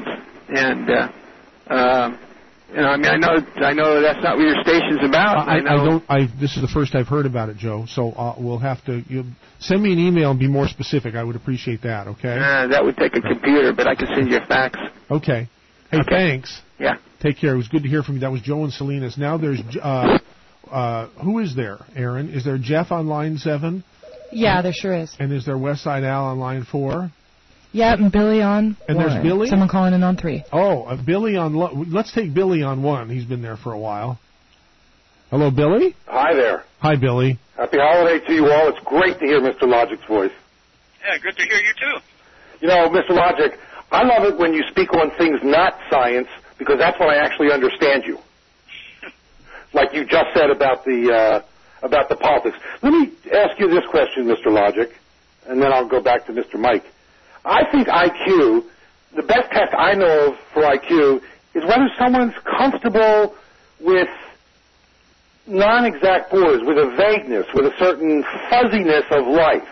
I know that's not what your station's about. This is the first I've heard about it, Joe. So we'll have to send me an email and be more specific. I would appreciate that. Okay. That would take a computer, but I can send you a fax. Okay. Hey, thanks. Yeah. Take care. It was good to hear from you. That was Joe and Salinas. Now there's who is there? Aaron, is there Jeff on line 7? Yeah, there sure is. And is there Westside Al on line 4? Yeah, and Billy on 1. And there's Billy? Someone calling in on 3. Oh, Billy on... Let's take Billy on 1. He's been there for a while. Hello, Billy? Hi there. Hi, Billy. Happy holiday to you all. It's great to hear Mr. Logic's voice. Yeah, good to hear you, too. You know, Mr. Logic, I love it when you speak on things not science, because that's when I actually understand you. Like you just said about the politics. Let me ask you this question, Mr. Logic, and then I'll go back to Mr. Mike. I think IQ, the best test I know of for IQ is whether someone's comfortable with non-exact borders, with a vagueness, with a certain fuzziness of life.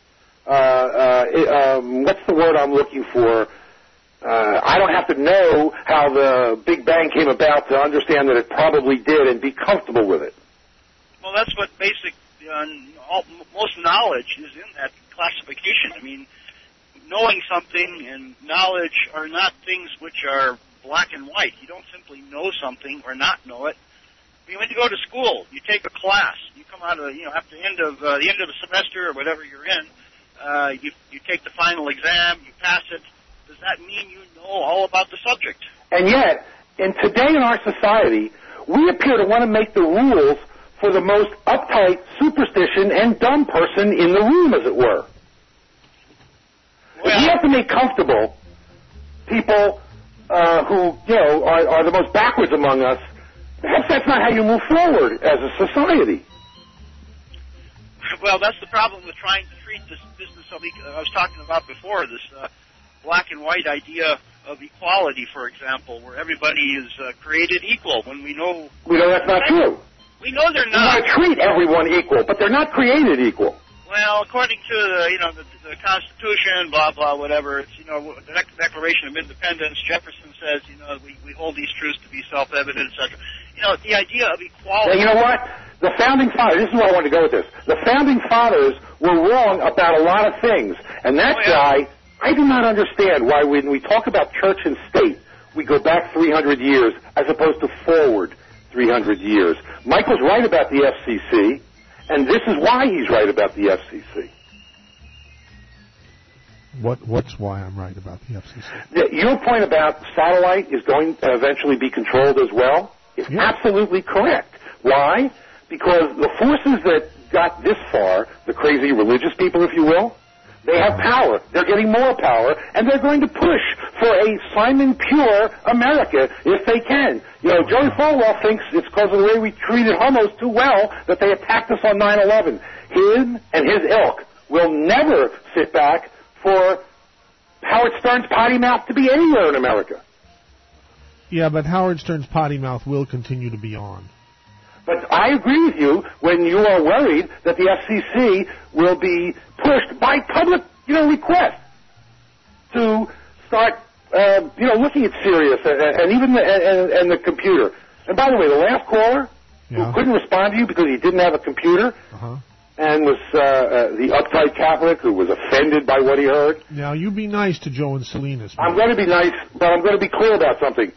What's the word I'm looking for? I don't have to know how the Big Bang came about to understand that it probably did and be comfortable with it. Well, that's what basic, most knowledge is in that classification. I mean, knowing something and knowledge are not things which are black and white. You don't simply know something or not know it. I mean, when you go to school, you take a class. You come out of, after the end of the semester or whatever you're in, you take the final exam, you pass it. Does that mean you know all about the subject? And yet, today in our society, we appear to want to make the rules for the most uptight, superstition, and dumb person in the room, as it were. Well, we have to make comfortable people who, are the most backwards among us. Perhaps that's not how you move forward as a society. Well, that's the problem with trying to treat this business of I was talking about before, this black and white idea of equality, for example, where everybody is created equal when we know that's not true. We know they're not. We want to treat everyone equal, but they're not created equal. Well, according to the Constitution, blah blah, whatever. It's the Declaration of Independence. Jefferson says we hold these truths to be self-evident, etc. The idea of equality. Yeah, you know what? The founding fathers. This is where I want to go with this. The founding fathers were wrong about a lot of things, and that's why I do not understand why when we talk about church and state, we go back 300 years as opposed to forward 300 years. Michael's right about the FCC. And this is why he's right about the FCC. What's why I'm right about the FCC? Your point about satellite is going to eventually be controlled as well is absolutely correct. Why? Because the forces that got this far, the crazy religious people, if you will, they have power. They're getting more power, and they're going to push for a Simon Pure America if they can. Jerry Falwell thinks it's because of the way we treated homos too well that they attacked us on 9/11. Him and his ilk will never sit back for Howard Stern's potty mouth to be anywhere in America. Yeah, but Howard Stern's potty mouth will continue to be on. But I agree with you when you are worried that the FCC will be pushed by public, request to start, looking at Sirius and even the computer. And by the way, the last caller who couldn't respond to you because he didn't have a computer and was the uptight Catholic who was offended by what he heard. Now, you be nice to Joe and Salinas. I'm going to be nice, but I'm going to be clear about something.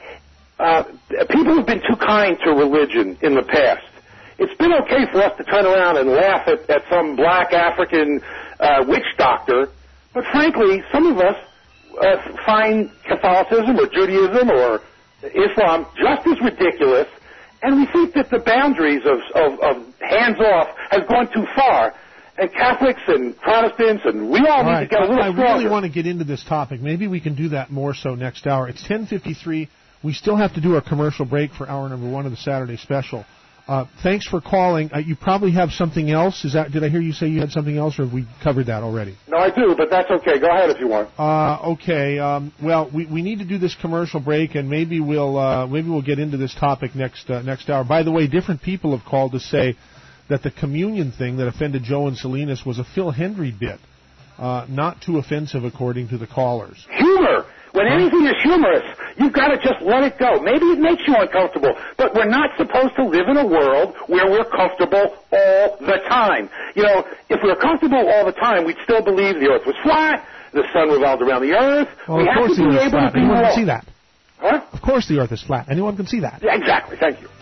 People have been too kind to religion in the past. It's been okay for us to turn around and laugh at some black African witch doctor, but frankly, some of us find Catholicism or Judaism or Islam just as ridiculous, and we think that the boundaries of hands-off has gone too far. And Catholics and Protestants, and we all need to get a little stronger. I really want to get into this topic. Maybe we can do that more so next hour. It's 10:53. We still have to do our commercial break for hour number 1 of the Saturday special. Thanks for calling. You probably have something else. Did I hear you say you had something else, or have we covered that already? No, I do, but that's okay. Go ahead if you want. Okay. Well, we need to do this commercial break, and maybe we'll get into this topic next hour. By the way, different people have called to say that the communion thing that offended Joe and Salinas was a Phil Hendry bit, not too offensive according to the callers. Humor. When anything is humorous, you've got to just let it go. Maybe it makes you uncomfortable, but we're not supposed to live in a world where we're comfortable all the time. If we were comfortable all the time, we'd still believe the Earth was flat, the sun revolved around the Earth. Well, of course the Earth is flat. Anyone can see that. Huh? Of course the Earth is flat. Anyone can see that. Yeah, exactly. Thank you.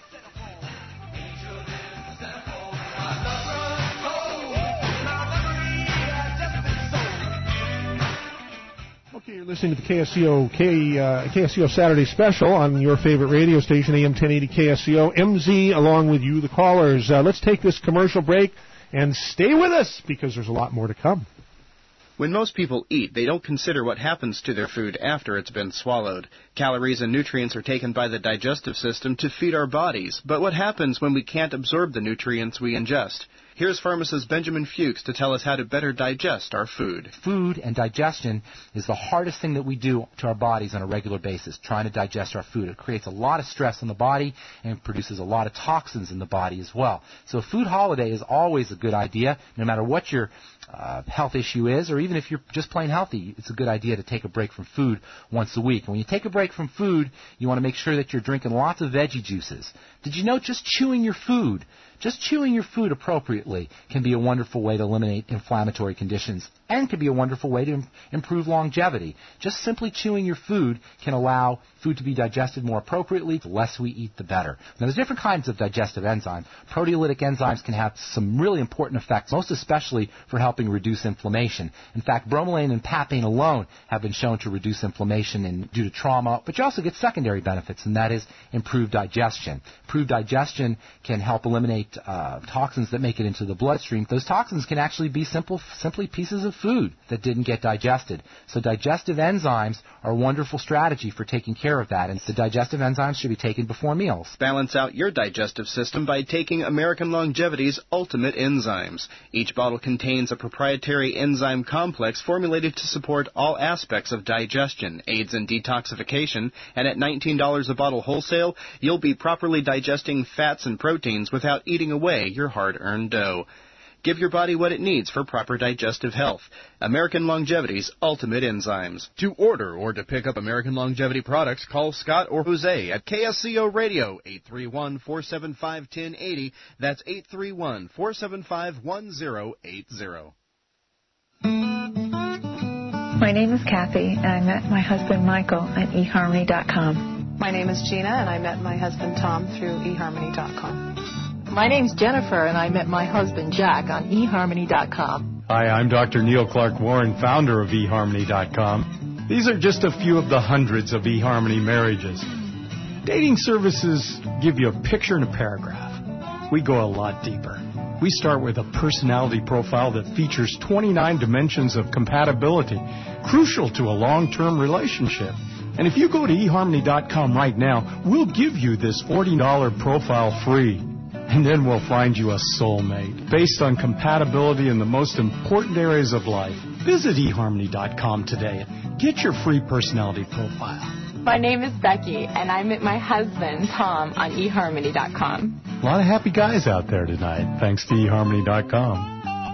Okay, you're listening to the KSCO Saturday Special on your favorite radio station, AM 1080 KSCO. MZ along with you, the callers. Let's take this commercial break and stay with us because there's a lot more to come. When most people eat, they don't consider what happens to their food after it's been swallowed. Calories and nutrients are taken by the digestive system to feed our bodies. But what happens when we can't absorb the nutrients we ingest? Here's pharmacist Benjamin Fuchs to tell us how to better digest our food. Food and digestion is the hardest thing that we do to our bodies on a regular basis, trying to digest our food. It creates a lot of stress in the body and produces a lot of toxins in the body as well. So a food holiday is always a good idea, no matter what your health issue is, or even if you're just plain healthy, it's a good idea to take a break from food once a week. And when you take a break from food, you want to make sure that you're drinking lots of veggie juices. Did you know just chewing your food appropriately can be a wonderful way to eliminate inflammatory conditions and can be a wonderful way to improve longevity. Just simply chewing your food can allow food to be digested more appropriately. The less we eat, the better. Now, there's different kinds of digestive enzymes. Proteolytic enzymes can have some really important effects, most especially for helping reduce inflammation. In fact, bromelain and papain alone have been shown to reduce inflammation due to trauma, but you also get secondary benefits, and that is improved digestion. Improved digestion can help eliminate toxins that make it into the bloodstream. Those toxins can actually be simply pieces of food that didn't get digested. So digestive enzymes are a wonderful strategy for taking care of that, and the digestive enzymes should be taken before meals. Balance out your digestive system by taking American Longevity's Ultimate Enzymes. Each bottle contains a proprietary enzyme complex formulated to support all aspects of digestion, aids in detoxification, and at $19 a bottle wholesale, you'll be properly digesting fats and proteins without eating away your hard-earned dough. Give your body what it needs for proper digestive health. American Longevity's Ultimate Enzymes. To order or to pick up American Longevity products, call Scott or Jose at KSCO Radio, 831-475-1080. That's 831-475-1080. My name is Kathy, and I met my husband Michael at eHarmony.com. My name is Gina, and I met my husband Tom through eHarmony.com. My name's Jennifer, and I met my husband Jack on eHarmony.com. Hi, I'm Dr. Neil Clark Warren, founder of eHarmony.com. These are just a few of the hundreds of eHarmony marriages. Dating services give you a picture and a paragraph. We go a lot deeper. We start with a personality profile that features 29 dimensions of compatibility, crucial to a long-term relationship. And if you go to eHarmony.com right now, we'll give you this $40 profile free. And then we'll find you a soulmate based on compatibility in the most important areas of life. Visit eHarmony.com today and get your free personality profile. My name is Becky, and I met my husband, Tom, on eHarmony.com. A lot of happy guys out there tonight, thanks to eHarmony.com.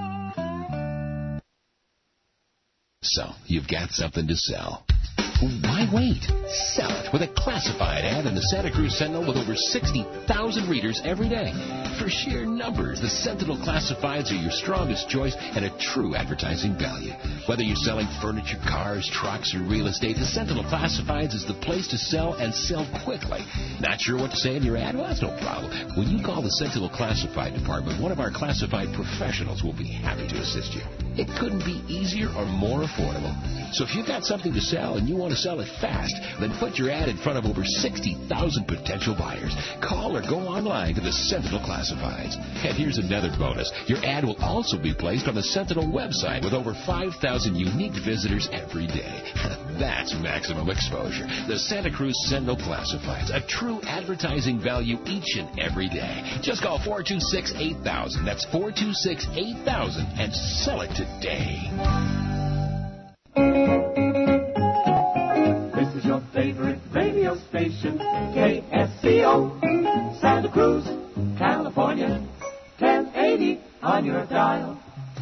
So, you've got something to sell. Why wait? Sell it with a classified ad in the Santa Cruz Sentinel with over 60,000 readers every day. For sheer numbers, the Sentinel Classifieds are your strongest choice and a true advertising value. Whether you're selling furniture, cars, trucks, or real estate, the Sentinel Classifieds is the place to sell and sell quickly. Not sure what to say in your ad? Well, that's no problem. When you call the Sentinel Classified department, one of our classified professionals will be happy to assist you. It couldn't be easier or more affordable. So if you've got something to sell and you want to sell it fast, then put your ad in front of over 60,000 potential buyers. Call or go online to the Sentinel Classifieds. And here's another bonus. Your ad will also be placed on the Sentinel website with over 5,000 unique visitors every day. That's maximum exposure. The Santa Cruz Sentinel Classifieds, a true advertising value each and every day. Just call 426-8000. That's 426-8000 and sell it today. This is your favorite radio station, KSCO, Santa Cruz, California, 1080 on your dial.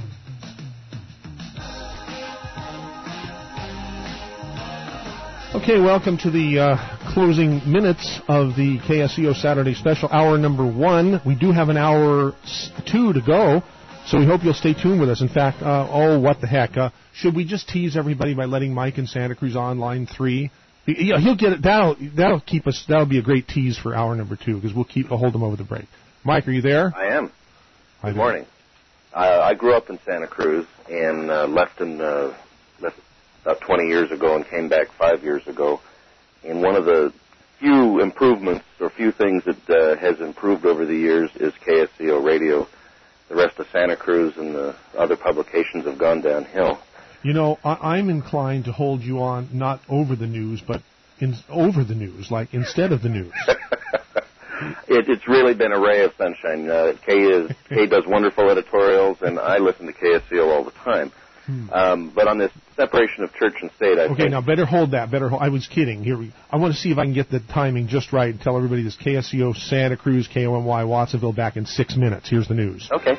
Okay, welcome to the closing minutes of the KSCO Saturday Special, hour number 1. We do have an hour 2 to go, so we hope you'll stay tuned with us. In fact, what the heck, should we just tease everybody by letting Mike in Santa Cruz on line 3? Yeah, he'll get it. That'll keep us. That'll be a great tease for hour number 2 because we'll hold him over the break. Mike, are you there? I am. Good morning. I grew up in Santa Cruz and left about 20 years ago and came back 5 years ago. And one of the few improvements or few things that has improved over the years is KSCO Radio. The rest of Santa Cruz and the other publications have gone downhill. You know, I'm inclined to hold you on not over the news, but over the news, like instead of the news. It's really been a ray of sunshine. Kay does wonderful editorials, and I listen to KSCO all the time. But on this separation of church and state, I think... now better hold that. I was kidding. I want to see if I can get the timing just right and tell everybody this KSCO, Santa Cruz, KOMY, Watsonville, back in 6 minutes. Here's the news. Okay.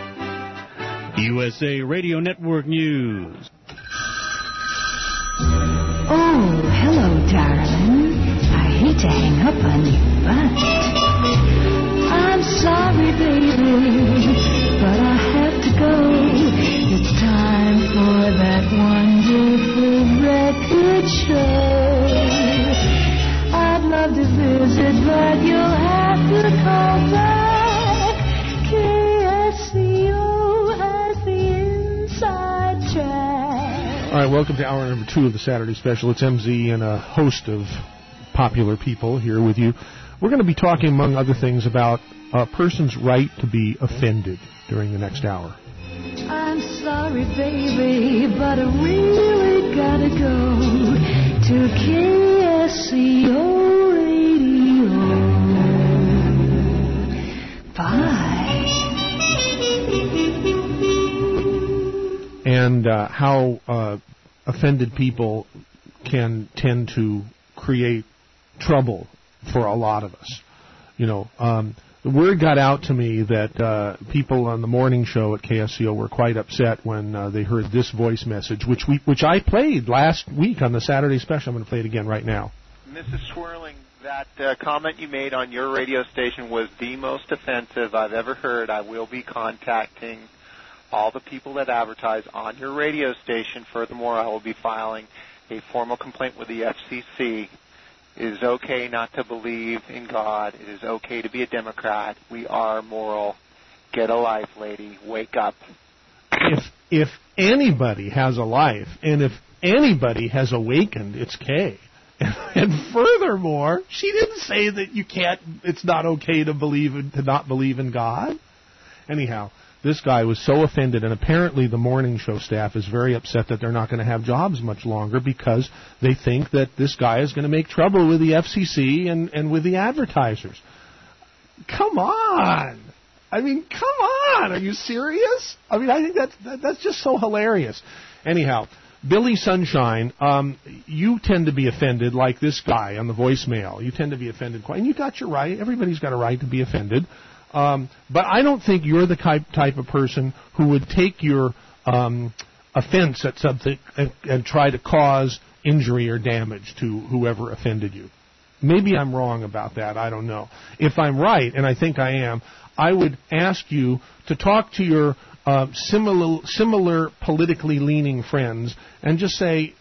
USA Radio Network News. Oh, hello, darling. I hate to hang up on you, but I'm sorry, baby, but I have to go. It's time for that wonderful record show. I'd love to visit, but you'll have to call back. KSCO has the inside track. All right, welcome to hour number 2 of the Saturday Special. It's MZ and a host of popular people here with you. We're going to be talking, among other things, about a person's right to be offended during the next hour. I'm sorry, baby, but I really gotta go to KSCO Radio. Bye. And how offended people can tend to create trouble for a lot of us. The word got out to me that people on the morning show at KSCO were quite upset when they heard this voice message, which I played last week on the Saturday Special. I'm going to play it again right now. Mrs. Swirling, that comment you made on your radio station was the most offensive I've ever heard. I will be contacting all the people that advertise on your radio station. Furthermore, I will be filing a formal complaint with the FCC. It is okay not to believe in God. It is okay to be a Democrat. We are moral. Get a life, lady. Wake up. If anybody has a life, and if anybody has awakened, it's Kay. And furthermore, she didn't say that it's not okay to not believe in God. Anyhow, this guy was so offended, and apparently the morning show staff is very upset that they're not going to have jobs much longer because they think that this guy is going to make trouble with the FCC and with the advertisers. Come on! I mean, come on! Are you serious? I mean, I think that's just so hilarious. Anyhow, Billy Sunshine, you tend to be offended like this guy on the voicemail. You tend to be offended quite, and you got your right. Everybody's got a right to be offended. But I don't think you're the type of person who would take your offense at something and try to cause injury or damage to whoever offended you. Maybe I'm wrong about that. I don't know. If I'm right, and I think I am, I would ask you to talk to your similar politically leaning friends and just say,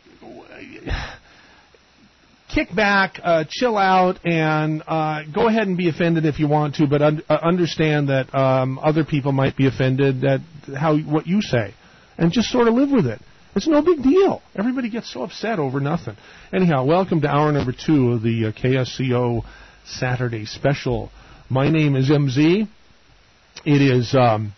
kick back, chill out, and go ahead and be offended if you want to, but understand that other people might be offended at what you say, and just sort of live with it. It's no big deal. Everybody gets so upset over nothing. Anyhow, welcome to hour number 2 of the KSCO Saturday Special. My name is MZ. It is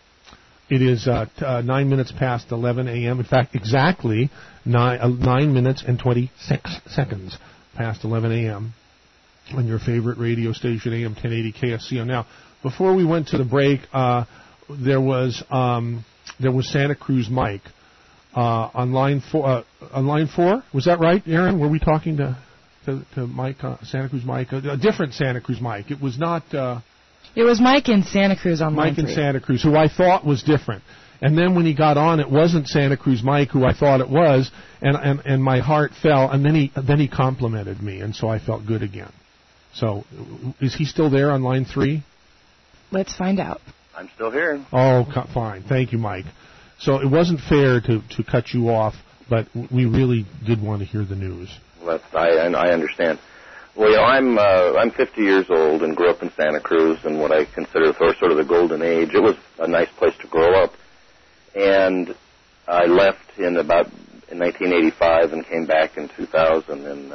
9 minutes past 11 a.m. In fact, exactly 9 minutes and 26 seconds past 11 a.m. on your favorite radio station, AM 1080 KSCO. Now, before we went to the break, there was Santa Cruz Mike on line 4. On line 4, was that right, Aaron? Were we talking to Mike, Santa Cruz Mike, a different Santa Cruz Mike? It was not. It was Mike in Santa Cruz on line 3. Mike in Santa Cruz, who I thought was different. And then when he got on, it wasn't Santa Cruz Mike, who I thought it was, and my heart fell. And then he complimented me, and so I felt good again. So, is he still there on line 3? Let's find out. I'm still here. Oh, fine. Thank you, Mike. So it wasn't fair to cut you off, but we really did want to hear the news. Well, I understand. Well, I'm 50 years old and grew up in Santa Cruz in what I consider sort of the golden age. It was a nice place to grow up. And I left in 1985 and came back in 2000. And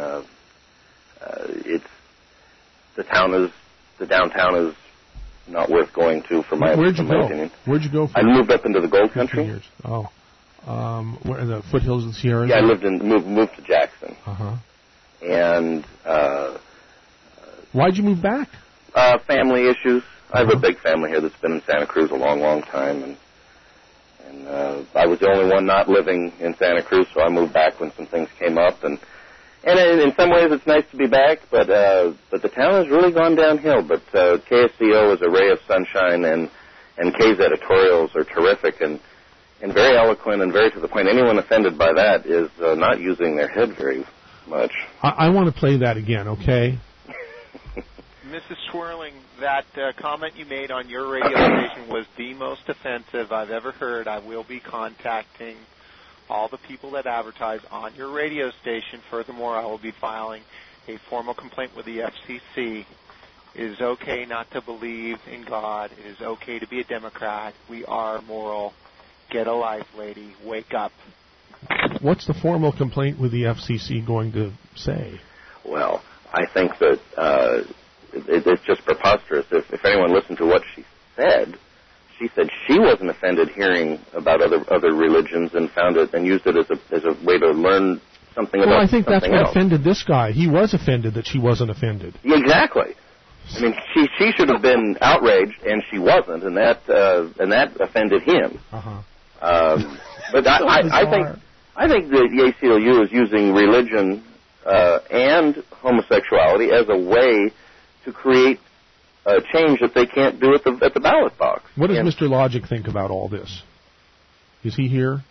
the downtown is not worth going to for my opinion. Where'd you go? I moved up into the Gold Country. Years. Oh, where the foothills of the Sierras? Yeah, I moved to Jackson. Uh huh. And why'd you move back? family issues. I have a big family here that's been in Santa Cruz a long, long time, and I was the only one not living in Santa Cruz, so I moved back when some things came up, and in some ways it's nice to be back, but the town has really gone downhill. But KSCO is a ray of sunshine, and Kay's editorials are terrific and very eloquent and very to the point. Anyone offended by that is not using their head very much. I want to play that again, okay? Mrs. Swirling, that comment you made on your radio station was the most offensive I've ever heard. I will be contacting all the people that advertise on your radio station. Furthermore, I will be filing a formal complaint with the FCC. It is okay not to believe in God. It is okay to be a Democrat. We are moral. Get a life, lady. Wake up. What's the formal complaint with the FCC going to say? Well, I think that it's just preposterous. If anyone listened to what she said she wasn't offended hearing about other religions and found it and used it as a way to learn something about something else. Well, I think that's what offended this guy. He was offended that she wasn't offended. Exactly. I mean, she should have been outraged, and she wasn't, and that offended him. But I think the ACLU is using religion and homosexuality as a way to create a change that they can't do at the ballot box. What does Mr. Logic think about all this? Is he here?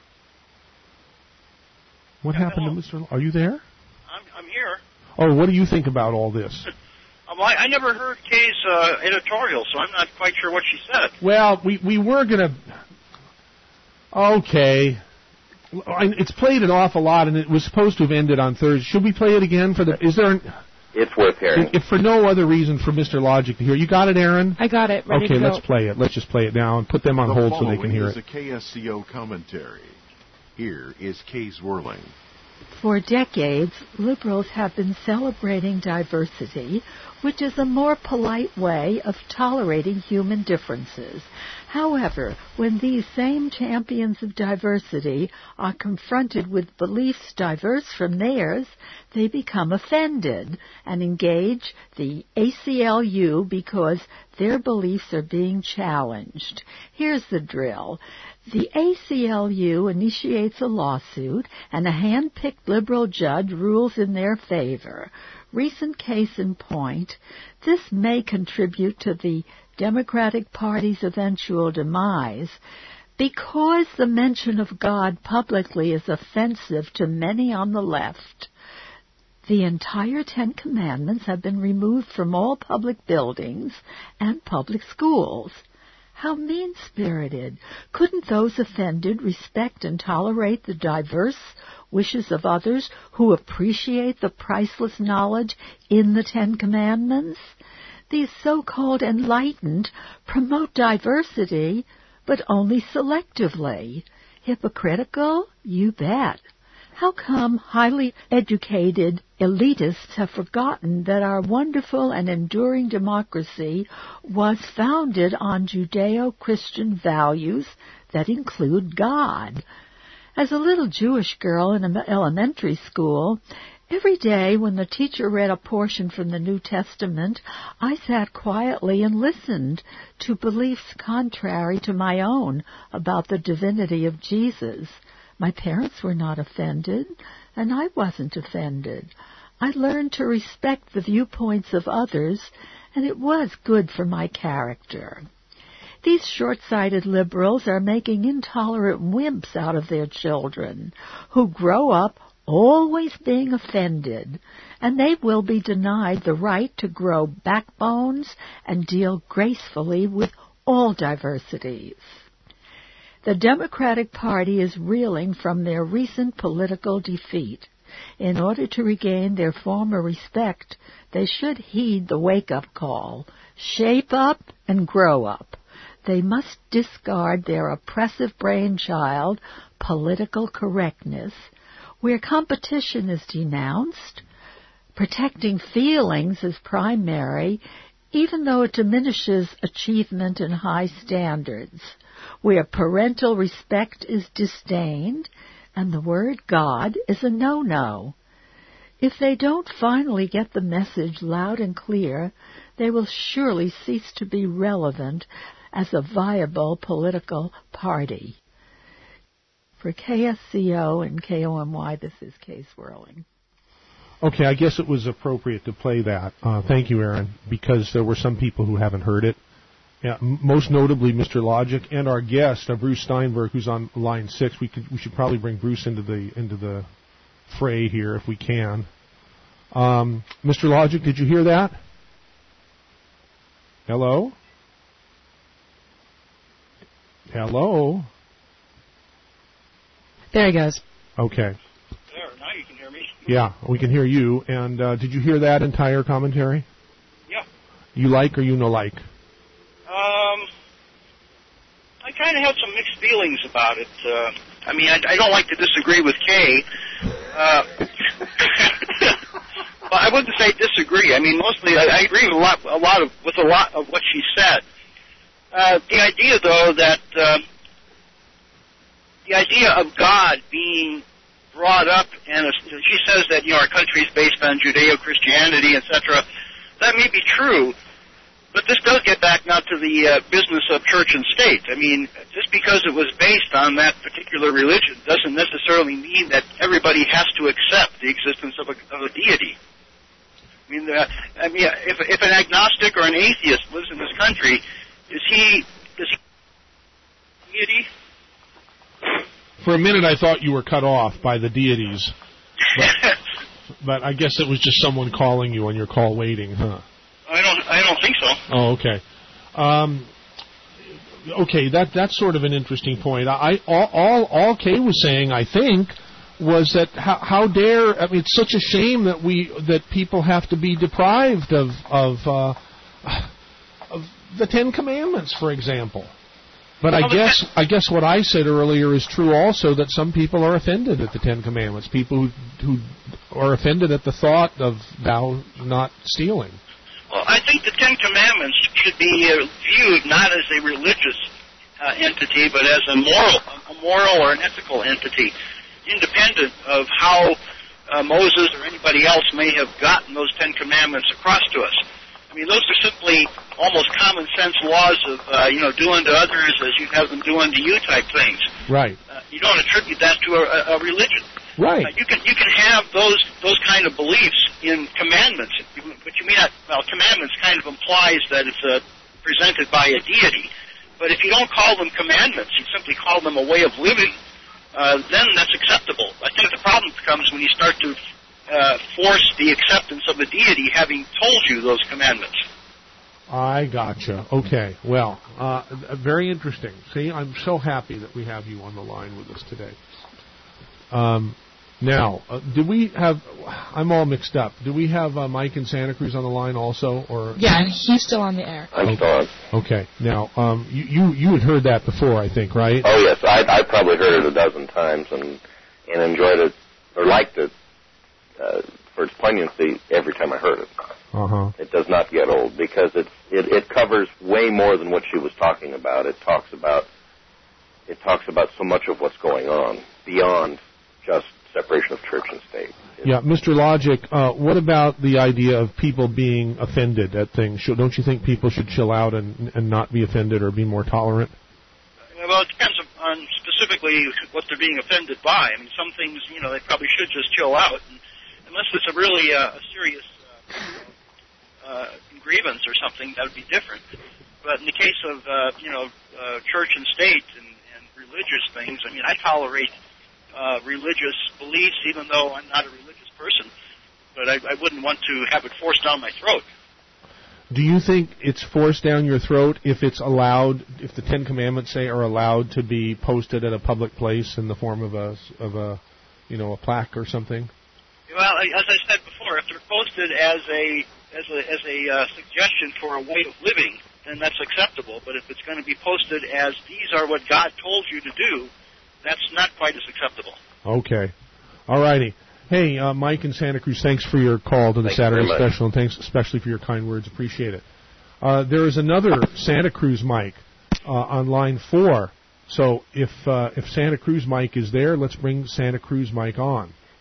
What happened to Mr. Are you there? I'm here. Oh, what do you think about all this? I never heard Kay's editorial, so I'm not quite sure what she said. Well, we were going to... Okay. It's played an awful lot, and it was supposed to have ended on Thursday. Should we play it again? Is there... It's worth hearing. If for no other reason for Mr. Logic to hear. You got it, Aaron? I got it. Ready to go. Let's play it. Let's just play it now and put them on hold so they can hear it. The following is a KSCO commentary. Here is Kay Swirling. For decades, liberals have been celebrating diversity, which is a more polite way of tolerating human differences. However, when these same champions of diversity are confronted with beliefs diverse from theirs, they become offended and engage the ACLU because their beliefs are being challenged. Here's the drill. The ACLU initiates a lawsuit, and a hand-picked liberal judge rules in their favor. Recent case in point, this may contribute to the Democratic Party's eventual demise. Because the mention of God publicly is offensive to many on the left, the entire Ten Commandments have been removed from all public buildings and public schools. How mean-spirited. Couldn't those offended respect and tolerate the diverse wishes of others who appreciate the priceless knowledge in the Ten Commandments? These so-called enlightened promote diversity, but only selectively. Hypocritical? You bet. How come highly educated elitists have forgotten that our wonderful and enduring democracy was founded on Judeo-Christian values that include God? As a little Jewish girl in elementary school, every day when the teacher read a portion from the New Testament, I sat quietly and listened to beliefs contrary to my own about the divinity of Jesus. My parents were not offended, and I wasn't offended. I learned to respect the viewpoints of others, and it was good for my character. These short-sighted liberals are making intolerant wimps out of their children, who grow up always being offended, and they will be denied the right to grow backbones and deal gracefully with all diversities. The Democratic Party is reeling from their recent political defeat. In order to regain their former respect, they should heed the wake-up call. Shape up and grow up. They must discard their oppressive brainchild, political correctness, where competition is denounced. Protecting feelings is primary, even though it diminishes achievement and high standards, where parental respect is disdained and the word God is a no-no. If they don't finally get the message loud and clear, they will surely cease to be relevant as a viable political party. For KSCO and KOMY, this is Kay Swirling. Okay, I guess it was appropriate to play that. Thank you, Aaron, because there were some people who haven't heard it. Yeah, most notably, Mr. Logic and our guest, Bruce Steinberg, who's on line 6. We should probably bring Bruce into the fray here if we can. Mr. Logic, did you hear that? Hello? Hello? There he goes. Okay. There, now you can hear me. Yeah, we can hear you. And did you hear that entire commentary? Yeah. You like or you no like? I kind of have some mixed feelings about it. I mean, I don't like to disagree with Kay. Well, I wouldn't say disagree. I mean, mostly I agree with a lot of what she said. The idea, though, that the idea of God being brought up, and she says that our country is based on Judeo-Christianity, etc. That may be true, but this does get back now to the business of church and state. I mean, just because it was based on that particular religion doesn't necessarily mean that everybody has to accept the existence of a deity. I mean, if an agnostic or an atheist lives in this country, does he deity? For a minute, I thought you were cut off by the deities, but I guess it was just someone calling you on your call waiting, huh? I don't think so. Oh, okay. Okay, that's sort of an interesting point. All Kay was saying, I think, was that how dare, I mean, it's such a shame that people have to be deprived of the Ten Commandments, for example. But I guess what I said earlier is true also, that some people are offended at the Ten Commandments. People who are offended at the thought of thou not stealing. Well, I think the Ten Commandments should be viewed not as a religious entity, but as a moral or an ethical entity, independent of how Moses or anybody else may have gotten those Ten Commandments across to us. I mean, those are simply almost common sense laws of, do unto others as you have them do unto you type things. Right. You don't attribute that to a religion. Right. You can have those kind of beliefs in commandments, but you may not. Well, commandments kind of implies that it's presented by a deity. But if you don't call them commandments, you simply call them a way of living, then that's acceptable. I think the problem comes when you start to force the acceptance of the deity having told you those commandments. I gotcha. Okay. Well, very interesting. See, I'm so happy that we have you on the line with us today. Now, do we have? I'm all mixed up. Do we have Mike in Santa Cruz on the line also, or? Yeah, he's still on the air. I'm still on. Okay. Now, you had heard that before, I think, right? Oh yes, I probably heard it a dozen times and enjoyed it or liked it for its poignancy every time I heard it. Uh-huh. It does not get old because it covers way more than what she was talking about. It talks about so much of what's going on beyond just separation of church and state. Yeah, Mr. Logic, what about the idea of people being offended at things? Don't you think people should chill out and not be offended or be more tolerant? Well, it depends on specifically what they're being offended by. I mean, some things, they probably should just chill out, unless it's a really serious grievance or something. That would be different. But in the case of church and state and religious things, I mean, I tolerate religious beliefs, even though I'm not a religious person, but I wouldn't want to have it forced down my throat. Do you think it's forced down your throat if it's allowed, if the Ten Commandments, say, are allowed to be posted at a public place in the form of a plaque or something? Well, as I said before, if they're posted as a suggestion for a way of living, then that's acceptable. But if it's going to be posted as these are what God told you to do, that's not quite as acceptable. Okay. All righty. Hey, Mike in Santa Cruz, thanks for your call to the Saturday Special, and thanks especially for your kind words. Appreciate it. There is another Santa Cruz Mike on line 4. So if Santa Cruz Mike is there, let's bring Santa Cruz Mike on.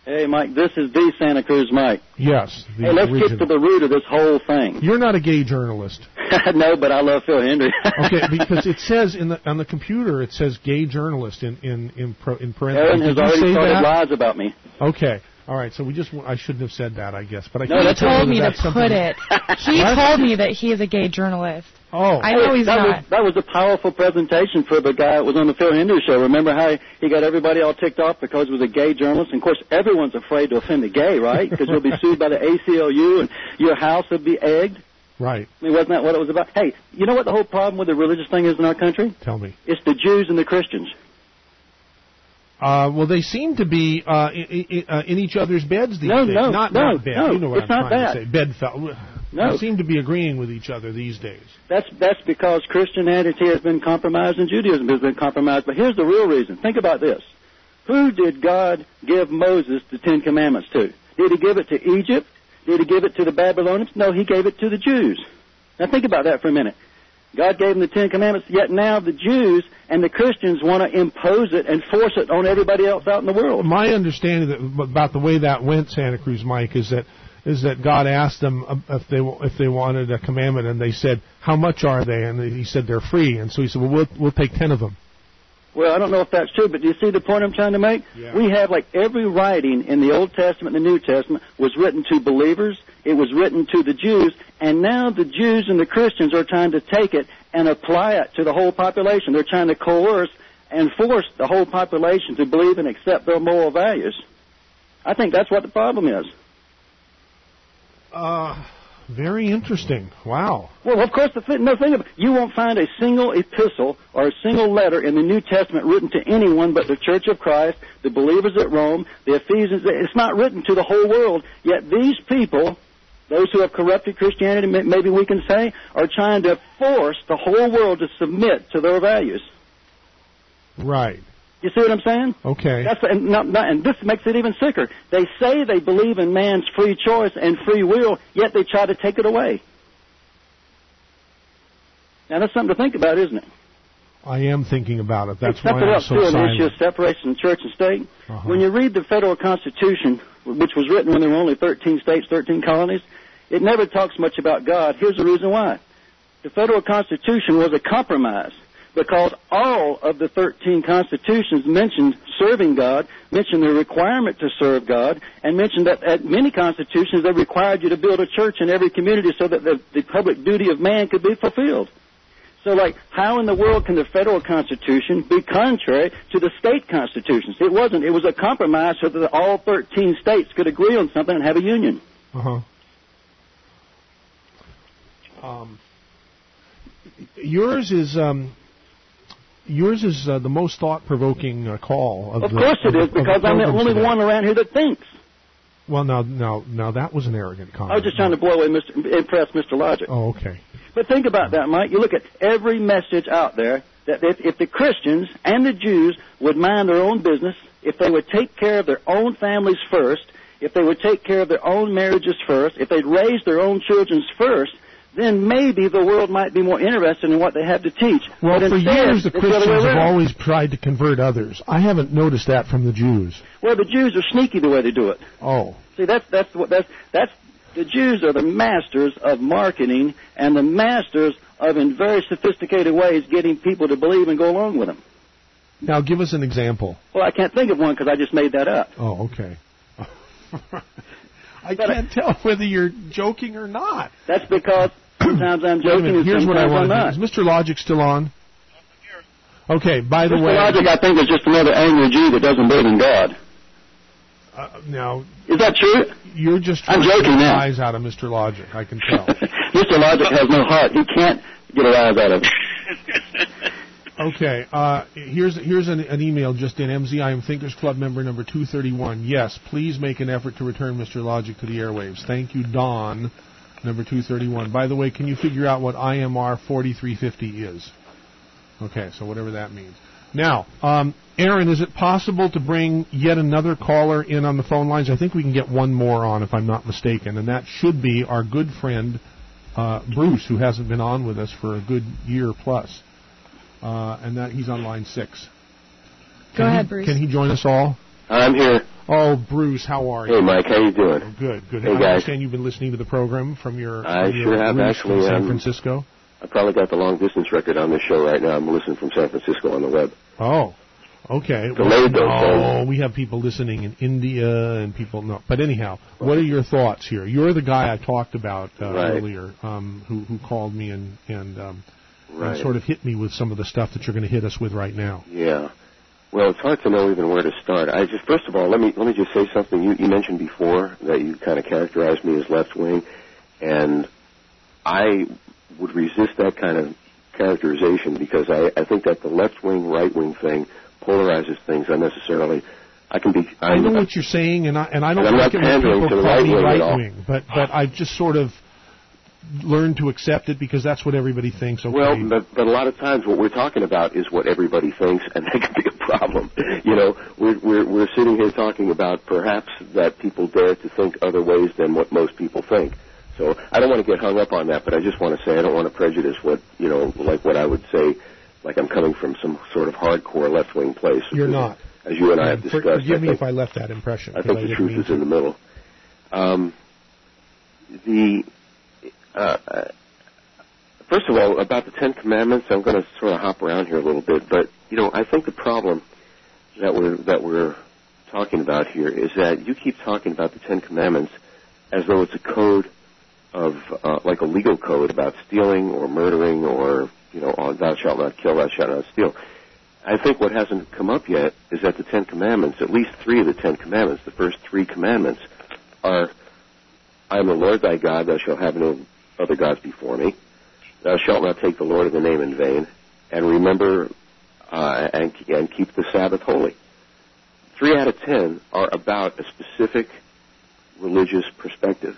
Hey, Mike, this is the Santa Cruz Mike. Yes. Hey, let's get to the root of this whole thing. You're not a gay journalist. No, but I love Phil Hendry. Okay, because it says on the computer, it says gay journalist in parentheses. Aaron has already started lies about me. Okay. All right, so I shouldn't have said that, I guess. But he told me to put it. He told me that he is a gay journalist. Oh. I know he's not. That was a powerful presentation for the guy that was on the Phil Hendry show. Remember how he got everybody all ticked off because he was a gay journalist? And, of course, everyone's afraid to offend the gay, right? Because you'll be sued by the ACLU and your house would be egged. Right. I mean, wasn't that what it was about? Hey, you know what the whole problem with the religious thing is in our country? Tell me. It's the Jews and the Christians. Well, they seem to be in each other's beds these days. Not bed. You know what I'm trying to say. Bedfellow. No. They seem to be agreeing with each other these days. That's because Christianity has been compromised and Judaism has been compromised. But here's the real reason. Think about this. Who did God give Moses the Ten Commandments to? Did he give it to Egypt? Did he give it to the Babylonians? No, he gave it to the Jews. Now think about that for a minute. God gave them the Ten Commandments, yet now the Jews and the Christians want to impose it and force it on everybody else out in the world. My understanding about the way that went, Santa Cruz Mike, is that God asked them if they wanted a commandment, and they said, how much are they? And he said, they're free. And so he said, well, we'll take 10 of them. Well, I don't know if that's true, but do you see the point I'm trying to make? Yeah. We have, like, every writing in the Old Testament and the New Testament was written to believers. It was written to the Jews. And now the Jews and the Christians are trying to take it and apply it to the whole population. They're trying to coerce and force the whole population to believe and accept their moral values. I think that's what the problem is. Very interesting. Wow. Well, of course, thing about it, you won't find a single epistle or a single letter in the New Testament written to anyone but the Church of Christ, the believers at Rome, the Ephesians. It's not written to the whole world. Yet these people, those who have corrupted Christianity, maybe we can say, are trying to force the whole world to submit to their values. Right. You see what I'm saying? Okay. And this makes it even sicker. They say they believe in man's free choice and free will, yet they try to take it away. Now, that's something to think about, isn't it? I am thinking about it. That's why I'm so silent. The issue of separation of church and state. When you read the federal Constitution, which was written when there were only 13 states, 13 colonies, it never talks much about God. Here's the reason why. The federal Constitution was a compromise, because all of the 13 constitutions mentioned serving God, mentioned the requirement to serve God, and mentioned that at many constitutions they required you to build a church in every community so that the public duty of man could be fulfilled. So, how in the world can the federal Constitution be contrary to the state constitutions? It wasn't. It was a compromise so that all 13 states could agree on something and have a union. Yours is the most thought-provoking call. Of course it is, because I'm the only one around here that thinks. Well, now that was an arrogant comment. I was just trying to impress Mr. Logic. Oh, okay. But think about that, Mike. You look at every message out there that if the Christians and the Jews would mind their own business, if they would take care of their own families first, if they would take care of their own marriages first, if they'd raise their own children first, then maybe the world might be more interested in what they have to teach. Well, but for instead, years the Christians have always tried to convert others. I haven't noticed that from the Jews. Well, the Jews are sneaky the way they do it. Oh. See, that's the Jews are the masters of marketing and the masters of, in very sophisticated ways, getting people to believe and go along with them. Now, give us an example. Well, I can't think of one because I just made that up. Oh, okay. I can't tell whether you're joking or not. That's because sometimes I'm joking and here's what I want to do. Is Mr. Logic still on? Okay, by the way... Mr. Logic, I think, is just another angry Jew that doesn't believe in God. Now... Is that true? You're just trying to get a rise out of Mr. Logic, I can tell. Mr. Logic has no heart. He can't get a rise out of it. Okay, here's an email just in. MZIM Thinkers Club member number 231. Yes, please make an effort to return Mr. Logic to the airwaves. Thank you, Don, number 231. By the way, can you figure out what IMR 4350 is? Okay, so whatever that means. Now, Aaron, is it possible to bring yet another caller in on the phone lines? I think we can get one more on, if I'm not mistaken, and that should be our good friend Bruce, who hasn't been on with us for a good year plus. And that he's on line 6. Go ahead, Bruce. Can he join us all? I'm here. Oh, Bruce, how are you? Hey, Mike, how you doing? Oh, good. Hey, I guys. understand you've been listening to the program from your sure have, actually, San Francisco. I probably got the long-distance record on this show right now. I'm listening from San Francisco on the web. Oh, okay. Delayed, though. We have people listening in India and people... No, but anyhow, what are your thoughts here? You're the guy I talked about earlier who called me and sort of hit me with some of the stuff that you're going to hit us with right now. Yeah. Well, it's hard to know even where to start. First of all, let me just say something. You mentioned before that you kind of characterized me as left-wing, and I would resist that kind of characterization because I think that the left-wing, right-wing thing polarizes things unnecessarily. I know what you're saying, and I don't like it when people call me right-wing, but I've just sort of learn to accept it because that's what everybody thinks. Okay. Well, but a lot of times what we're talking about is what everybody thinks, and that can be a problem. You know, we're sitting here talking about perhaps that people dare to think other ways than what most people think. So I don't want to get hung up on that, but I just want to say I don't want to prejudice what I would say, like I'm coming from some sort of hardcore left-wing place. You're not. As you and I have discussed. Forgive me if I left that impression. I think the truth is in the middle. First of all, about the Ten Commandments, I'm going to sort of hop around here a little bit, but I think the problem that we're talking about here is that you keep talking about the Ten Commandments as though it's a code of like a legal code about stealing or murdering or thou shalt not kill, thou shalt not steal. I think what hasn't come up yet is that the Ten Commandments, at least 3 of the Ten Commandments, the first 3 commandments are, I am the Lord thy God, thou shalt have no other gods before me. Thou shalt not take the Lord of the name in vain, and remember and keep the Sabbath holy. 3 out of 10 are about a specific religious perspective.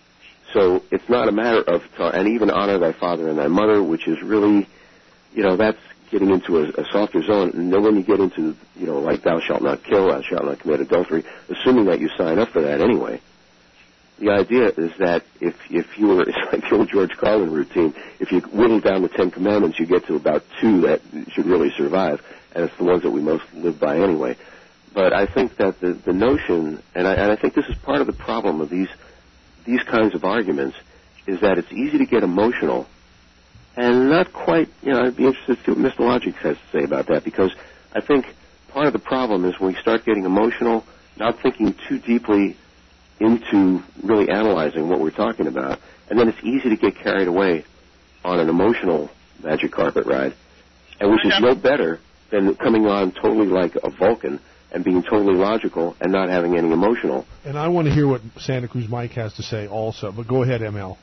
So it's not a matter of, and even honor thy father and thy mother, which is really, that's getting into a softer zone. And then when you get into, like thou shalt not kill, thou shalt not commit adultery, assuming that you sign up for that anyway. The idea is that if you were, it's like the old George Carlin routine, if you whittle down the 10 Commandments, you get to about 2 that should really survive, and it's the ones that we most live by anyway. But I think that the notion, and I think this is part of the problem of these kinds of arguments, is that it's easy to get emotional, and not quite, I'd be interested to see what Mr. Logic has to say about that, because I think part of the problem is when we start getting emotional, not thinking too deeply into really analyzing what we're talking about, and then it's easy to get carried away on an emotional magic carpet ride, and which is no better than coming on totally like a Vulcan and being totally logical and not having any emotional. And I want to hear what Santa Cruz Mike has to say also, but go ahead, ML.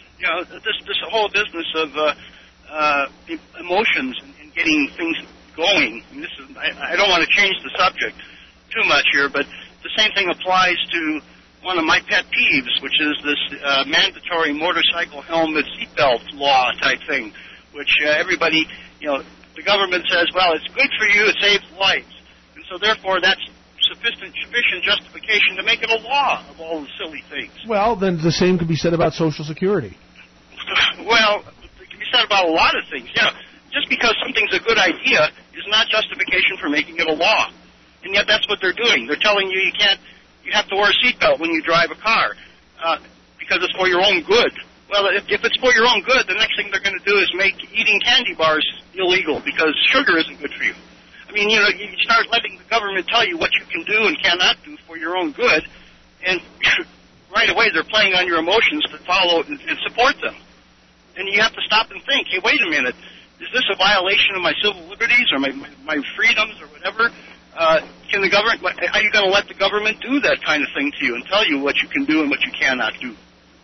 This whole business of emotions and getting things going. I don't want to change the subject too much here, but the same thing applies to one of my pet peeves, which is this mandatory motorcycle helmet seatbelt law type thing, which everybody, the government says, well, it's good for you, it saves lives. And so therefore that's sufficient justification to make it a law of all the silly things. Well, then the same could be said about Social Security. Well, it can be said about a lot of things. Just because something's a good idea is not justification for making it a law. And yet that's what they're doing. They're telling you you have to wear a seatbelt when you drive a car because it's for your own good. Well, if it's for your own good, the next thing they're going to do is make eating candy bars illegal because sugar isn't good for you. I mean, you start letting the government tell you what you can do and cannot do for your own good, and right away they're playing on your emotions to follow and support them. And you have to stop and think, hey, wait a minute, is this a violation of my civil liberties or my freedoms or whatever? Can the government? Are you going to let the government do that kind of thing to you and tell you what you can do and what you cannot do?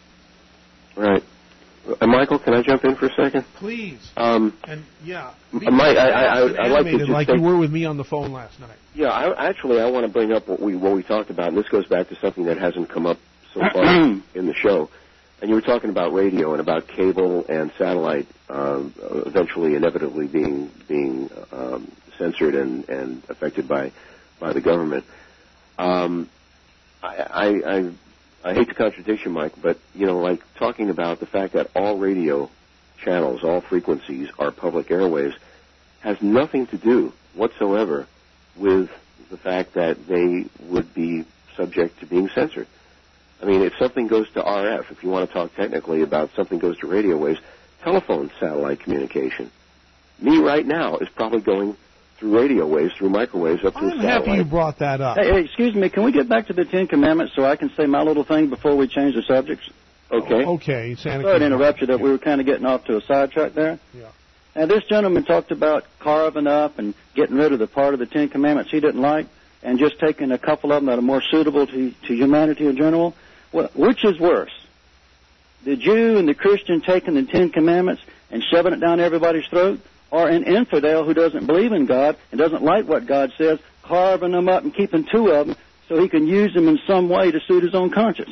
Right. Michael, can I jump in for a second? Please. Mike, I like to just like you were with me on the phone last night. Yeah, I want to bring up what we talked about, and this goes back to something that hasn't come up so far in the show. And you were talking about radio and about cable and satellite eventually, inevitably being censored and affected by the government. I hate to contradict you, Mike, but, like talking about the fact that all radio channels, all frequencies are public airwaves has nothing to do whatsoever with the fact that they would be subject to being censored. I mean, if something goes to RF, if you want to talk technically about something goes to radio waves, telephone satellite communication. Me right now is probably going through radio waves, through microwaves, up to a satellite. I'm happy you brought that up. Hey, excuse me, can we get back to the Ten Commandments so I can say my little thing before we change the subjects? Okay. Okay. Sorry to interrupt you, that we were kind of getting off to a sidetrack there. Yeah. Now, this gentleman talked about carving up and getting rid of the part of the Ten Commandments he didn't like and just taking a couple of them that are more suitable to humanity in general. Well, which is worse? The Jew and the Christian taking the Ten Commandments and shoving it down everybody's throat, or an infidel who doesn't believe in God and doesn't like what God says, carving them up and keeping two of them so he can use them in some way to suit his own conscience?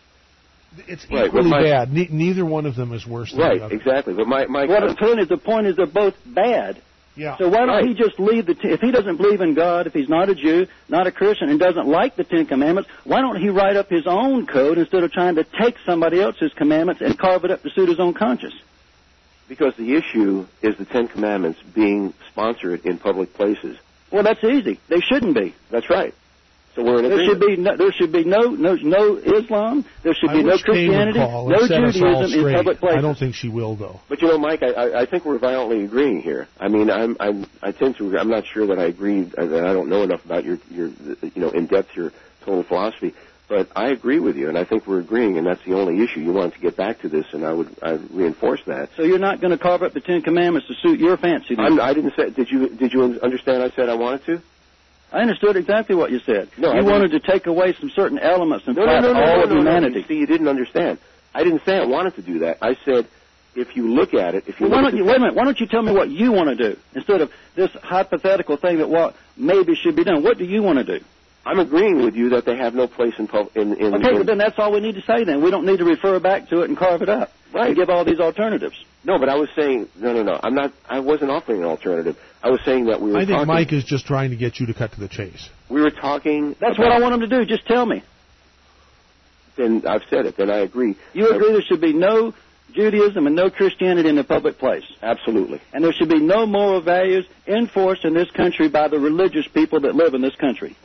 It's equally bad. Neither one of them is worse than the other. Right, exactly. But the point is they're both bad. Yeah. So why don't he just leave if he doesn't believe in God, if he's not a Jew, not a Christian, and doesn't like the Ten Commandments, why don't he write up his own code instead of trying to take somebody else's commandments and carve it up to suit his own conscience? Because the issue is the Ten Commandments being sponsored in public places. Well, that's easy. They shouldn't be. That's right. So we're in agreement. There should be no Islam. There should be no Christianity, no Judaism in public places. I don't think she will, though. But Mike, I think we're violently agreeing here. I mean, I'm not sure that I agree. That I don't know enough about your in depth your total philosophy. But I agree with you, and I think we're agreeing, and that's the only issue. You wanted to get back to this, and I'd reinforce that. So you're not going to carve up the Ten Commandments to suit your fancy? I didn't say. Did you understand? I said I wanted to. I understood exactly what you said. No, you wanted to take away some certain elements and all of humanity. See, you didn't understand. I didn't say I wanted to do that. I said if you look at it, wait a minute. Why don't you tell me what you want to do instead of this hypothetical thing that what maybe should be done? What do you want to do? I'm agreeing with you that they have no place in Okay, but then that's all we need to say then. We don't need to refer back to it and carve it up. Right. And give all these alternatives. No, but I was saying, no. I wasn't offering an alternative. I was saying that we were I think Mike is just trying to get you to cut to the chase. We were talking. That's what I want him to do. Just tell me. Then I've said it. Then I agree. You agree there should be no Judaism and no Christianity in the public place? Absolutely. And there should be no moral values enforced in this country by the religious people that live in this country?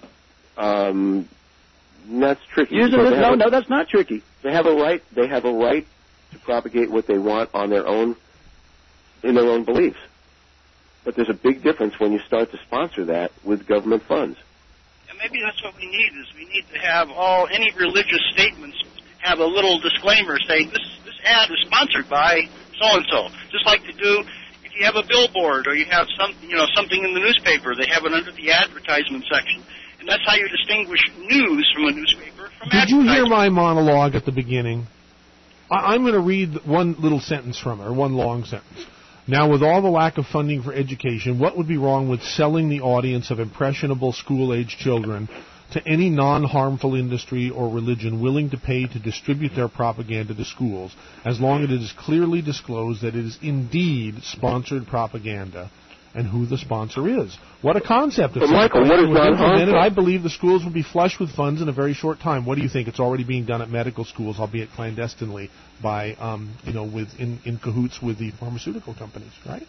That's tricky. No, that's not tricky. They have a right. They have a right to propagate what they want on their own, in their own beliefs. But there's a big difference when you start to sponsor that with government funds. And maybe that's what we need. Is we need to have any religious statements have a little disclaimer saying this ad is sponsored by so and so. Just like to do if you have a billboard or you have something in the newspaper, they have it under the advertisement section. And that's how you distinguish news from a newspaper from advertising. Did you hear my monologue at the beginning? I'm going to read one little sentence from it, or one long sentence. Now, with all the lack of funding for education, what would be wrong with selling the audience of impressionable school-age children to any non-harmful industry or religion willing to pay to distribute their propaganda to schools, as long as it is clearly disclosed that it is indeed sponsored propaganda and who the sponsor is? What a concept. But Michael, what is non-harmful? I believe the schools will be flush with funds in a very short time. What do you think? It's already being done at medical schools, albeit clandestinely, by in cahoots with the pharmaceutical companies, right?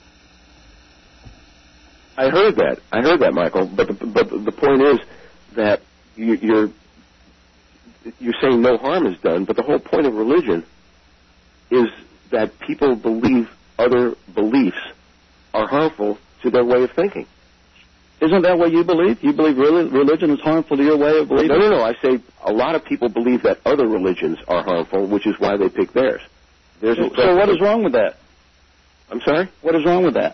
I heard that, Michael. But the point is that you're saying no harm is done. But the whole point of religion is that people believe other beliefs are harmful to their way of thinking. Isn't that what you believe? You believe religion is harmful to your way of believing? No. I say a lot of people believe that other religions are harmful, which is why they pick theirs. So what is wrong with that? I'm sorry? What is wrong with that?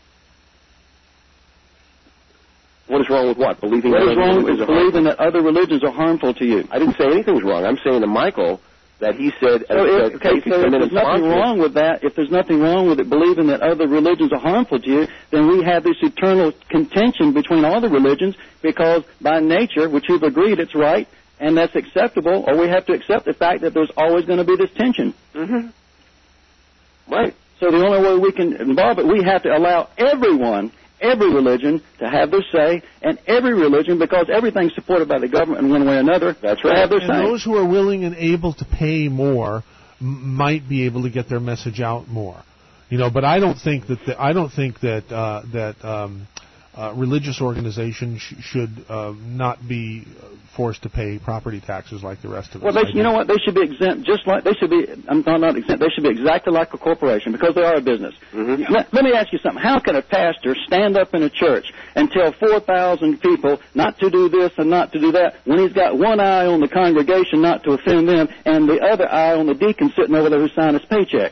What is wrong with what? What is wrong with believing that other religions are harmful to you? I didn't say anything's wrong. I'm saying to Michael that he said... So if there's nothing wrong with that, if there's nothing wrong with it believing that other religions are harmful to you, then we have this eternal contention between all the religions, because by nature, which you've agreed it's right, and that's acceptable, or we have to accept the fact that there's always going to be this tension. Mm-hmm. Right. So the only way we can involve it, we have to allow everyone, every religion, to have their say, and every religion, because everything's supported by the government in one way or another, that's right. Have their say. And those who are willing and able to pay more might be able to get their message out more. But I don't think that religious organization should not be forced to pay property taxes like the rest of us. Well, you know what? They should be exempt, just like they should be. I'm not exempt. They should be exactly like a corporation because they are a business. Mm-hmm. Let me ask you something. How can a pastor stand up in a church and tell 4,000 people not to do this and not to do that when he's got one eye on the congregation not to offend them and the other eye on the deacon sitting over there who signed his paycheck?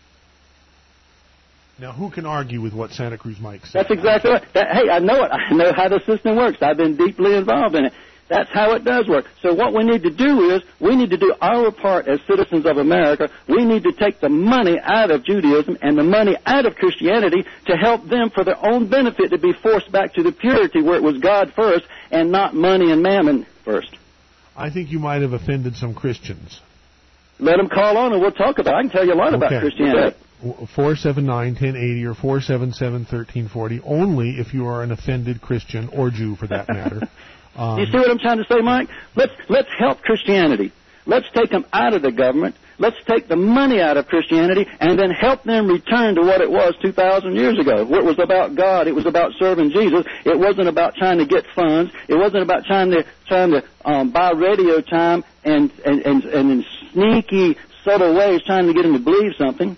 Now, who can argue with what Santa Cruz Mike said? That's exactly right. Hey, I know it. I know how the system works. I've been deeply involved in it. That's how it does work. So what we need to do is we need to do our part as citizens of America. We need to take the money out of Judaism and the money out of Christianity to help them for their own benefit to be forced back to the purity where it was God first and not money and mammon first. I think you might have offended some Christians. Let them call on and we'll talk about it. I can tell you a lot about Christianity. 479-1080 or 477-1340, only if you are an offended Christian or Jew, for that matter. You see what I'm trying to say, Mike? Let's help Christianity. Let's take them out of the government. Let's take the money out of Christianity and then help them return to what it was 2,000 years ago, where it was about God. It was about serving Jesus. It wasn't about trying to get funds. It wasn't about trying to buy radio time and in sneaky, subtle ways trying to get them to believe something.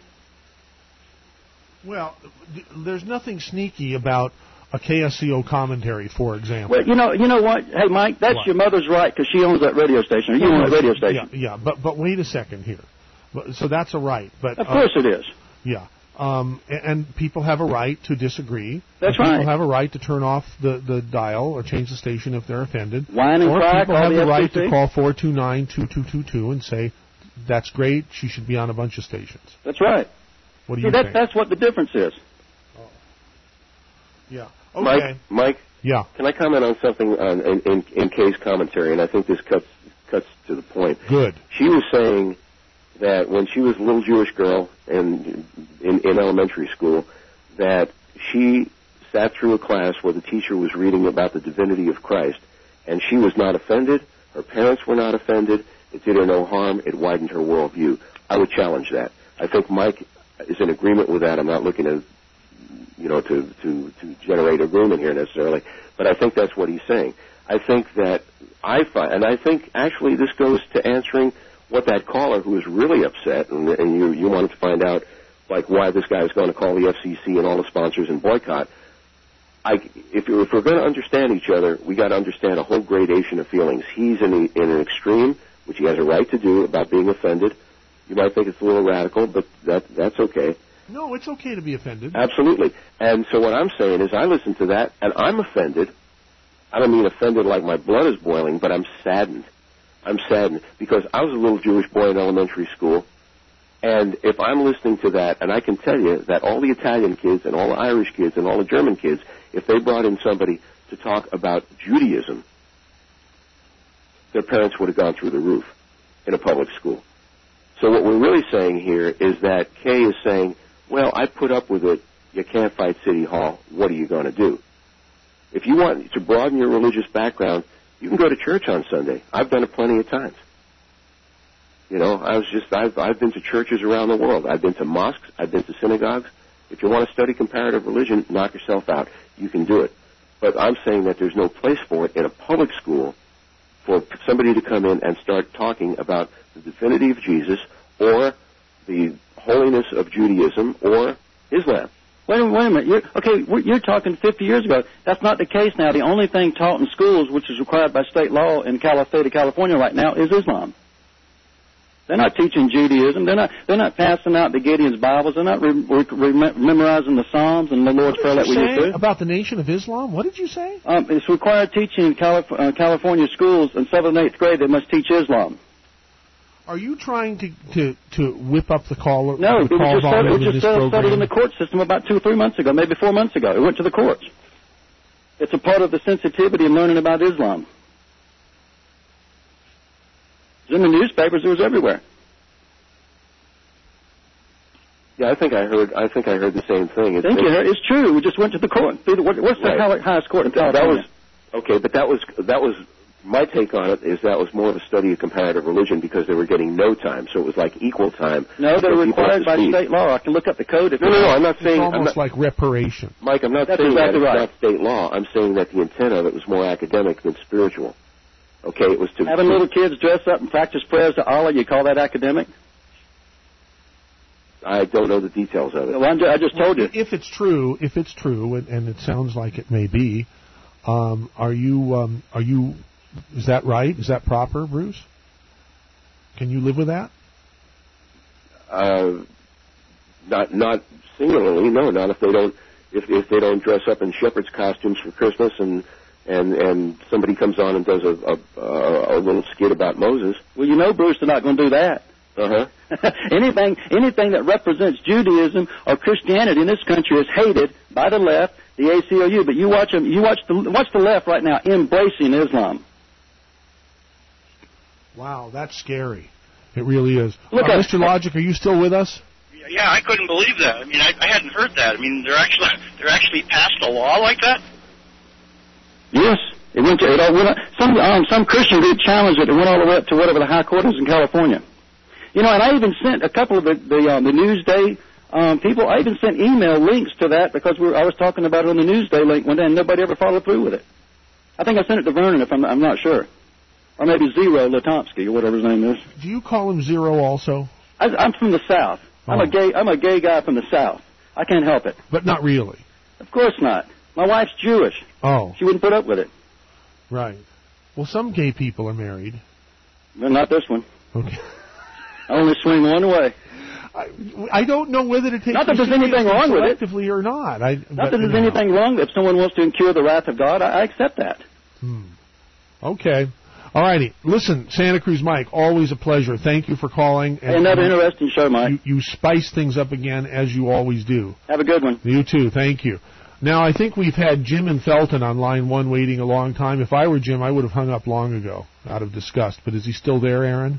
Well, there's nothing sneaky about a KSCO commentary, for example. Well, you know what? Hey, Mike, that's your mother's right because she owns that radio station. Or you own that radio station. Yeah, but wait a second here. So that's a right. But of course it is. Yeah. And people have a right to disagree. That's right. People have a right to turn off the dial or change the station if they're offended. Whine and cry. People have the right to call 429-2222 and say, that's great, she should be on a bunch of stations. That's right. What do you think? That's what the difference is. Oh. Yeah. Okay. Mike. Yeah. Can I comment on something in Kay's commentary? And I think this cuts to the point. Good. She was saying that when she was a little Jewish girl in elementary school, that she sat through a class where the teacher was reading about the divinity of Christ, and she was not offended. Her parents were not offended. It did her no harm. It widened her worldview. I would challenge that. I think Mike is in agreement with that. I'm not looking to generate agreement here necessarily, but I think that's what he's saying. I think that I think actually this goes to answering what that caller who is really upset, and you wanted to find out like why this guy is going to call the FCC and all the sponsors and boycott. If we're going to understand each other, we got to understand a whole gradation of feelings. He's in an extreme, which he has a right to do, about being offended. You might think it's a little radical, but that's okay. No, it's okay to be offended. Absolutely. And so what I'm saying is I listen to that, and I'm offended. I don't mean offended like my blood is boiling, but I'm saddened. I'm saddened because I was a little Jewish boy in elementary school, and if I'm listening to that, and I can tell you that all the Italian kids and all the Irish kids and all the German kids, if they brought in somebody to talk about Judaism, their parents would have gone through the roof in a public school. So what we're really saying here is that Kay is saying, well, I put up with it. You can't fight City Hall. What are you going to do? If you want to broaden your religious background, you can go to church on Sunday. I've done it plenty of times. You know, I've been to churches around the world. I've been to mosques. I've been to synagogues. If you want to study comparative religion, knock yourself out. You can do it. But I'm saying that there's no place for it in a public school for somebody to come in and start talking about the divinity of Jesus or the holiness of Judaism or Islam. Wait a minute. You're talking 50 years ago. That's not the case now. The only thing taught in schools, which is required by state law in the state of California right now, is Islam. They're not teaching Judaism. They're not passing out the Gideon's Bibles. They're not memorizing the Psalms and the Lord's Prayer that we used to. About the Nation of Islam? What did you say? It's required teaching in California schools in 7th and 8th grade. They must teach Islam. Are you trying to whip up the call? No, it was just settled in the court system about 2 or 3 months ago, maybe 4 months ago. It went to the courts. It's a part of the sensitivity in learning about Islam. It was in the newspapers. It was everywhere. Yeah, I think I heard the same thing. It's true. We just went to the court. What's the highest court in California? Okay, but that was My take on it is that was more of a study of comparative religion because they were getting no time, so it was like equal time. No, they're required by state law. I can look up the code. No, I'm not saying... It's almost like reparation. Mike, I'm not saying that it's not state law. I'm saying that the intent of it was more academic than spiritual. Okay, it was to... Having little kids dress up and practice prayers to Allah, you call that academic? I don't know the details of it. Well, I just told you. If it's true, and it sounds like it may be, are you... Is that right? Is that proper, Bruce? Can you live with that? Not singularly, no. Not if they don't. If they don't dress up in shepherd's costumes for Christmas, and somebody comes on and does a little skit about Moses. Well, you know, Bruce, they're not going to do that. Anything that represents Judaism or Christianity in this country is hated by the left, the ACLU. But you watch them. Watch the left right now embracing Islam. Wow, that's scary. It really is. Mr. Logic, are you still with us? Yeah, I couldn't believe that. I mean, I hadn't heard that. I mean, they're actually passed a law like that. Yes, it went to some Christian group challenged it. It went all the way up to whatever the high court is in California. You know, and I even sent a couple of the Newsday people. I even sent email links to that because I was talking about it on the Newsday link one day, and nobody ever followed through with it. I think I sent it to Vernon, if I'm not sure. Or maybe Zero Latomsky, or whatever his name is. Do you call him Zero also? I'm from the South. Oh. I'm a gay guy from the South. I can't help it. But not really. Of course not. My wife's Jewish. Oh. She wouldn't put up with it. Right. Well, some gay people are married. Well, not this one. Okay. I only swing one way. I don't know whether to take not that there's anything wrong with it, or not. Not that there's anything wrong. If someone wants to incur the wrath of God, I accept that. Okay. All righty. Listen, Santa Cruz Mike, always a pleasure. Thank you for calling. And another interesting show, Mike. You spice things up again, as you always do. Have a good one. You too. Thank you. Now, I think we've had Jim in Felton on line 1 waiting a long time. If I were Jim, I would have hung up long ago out of disgust. But is he still there, Aaron?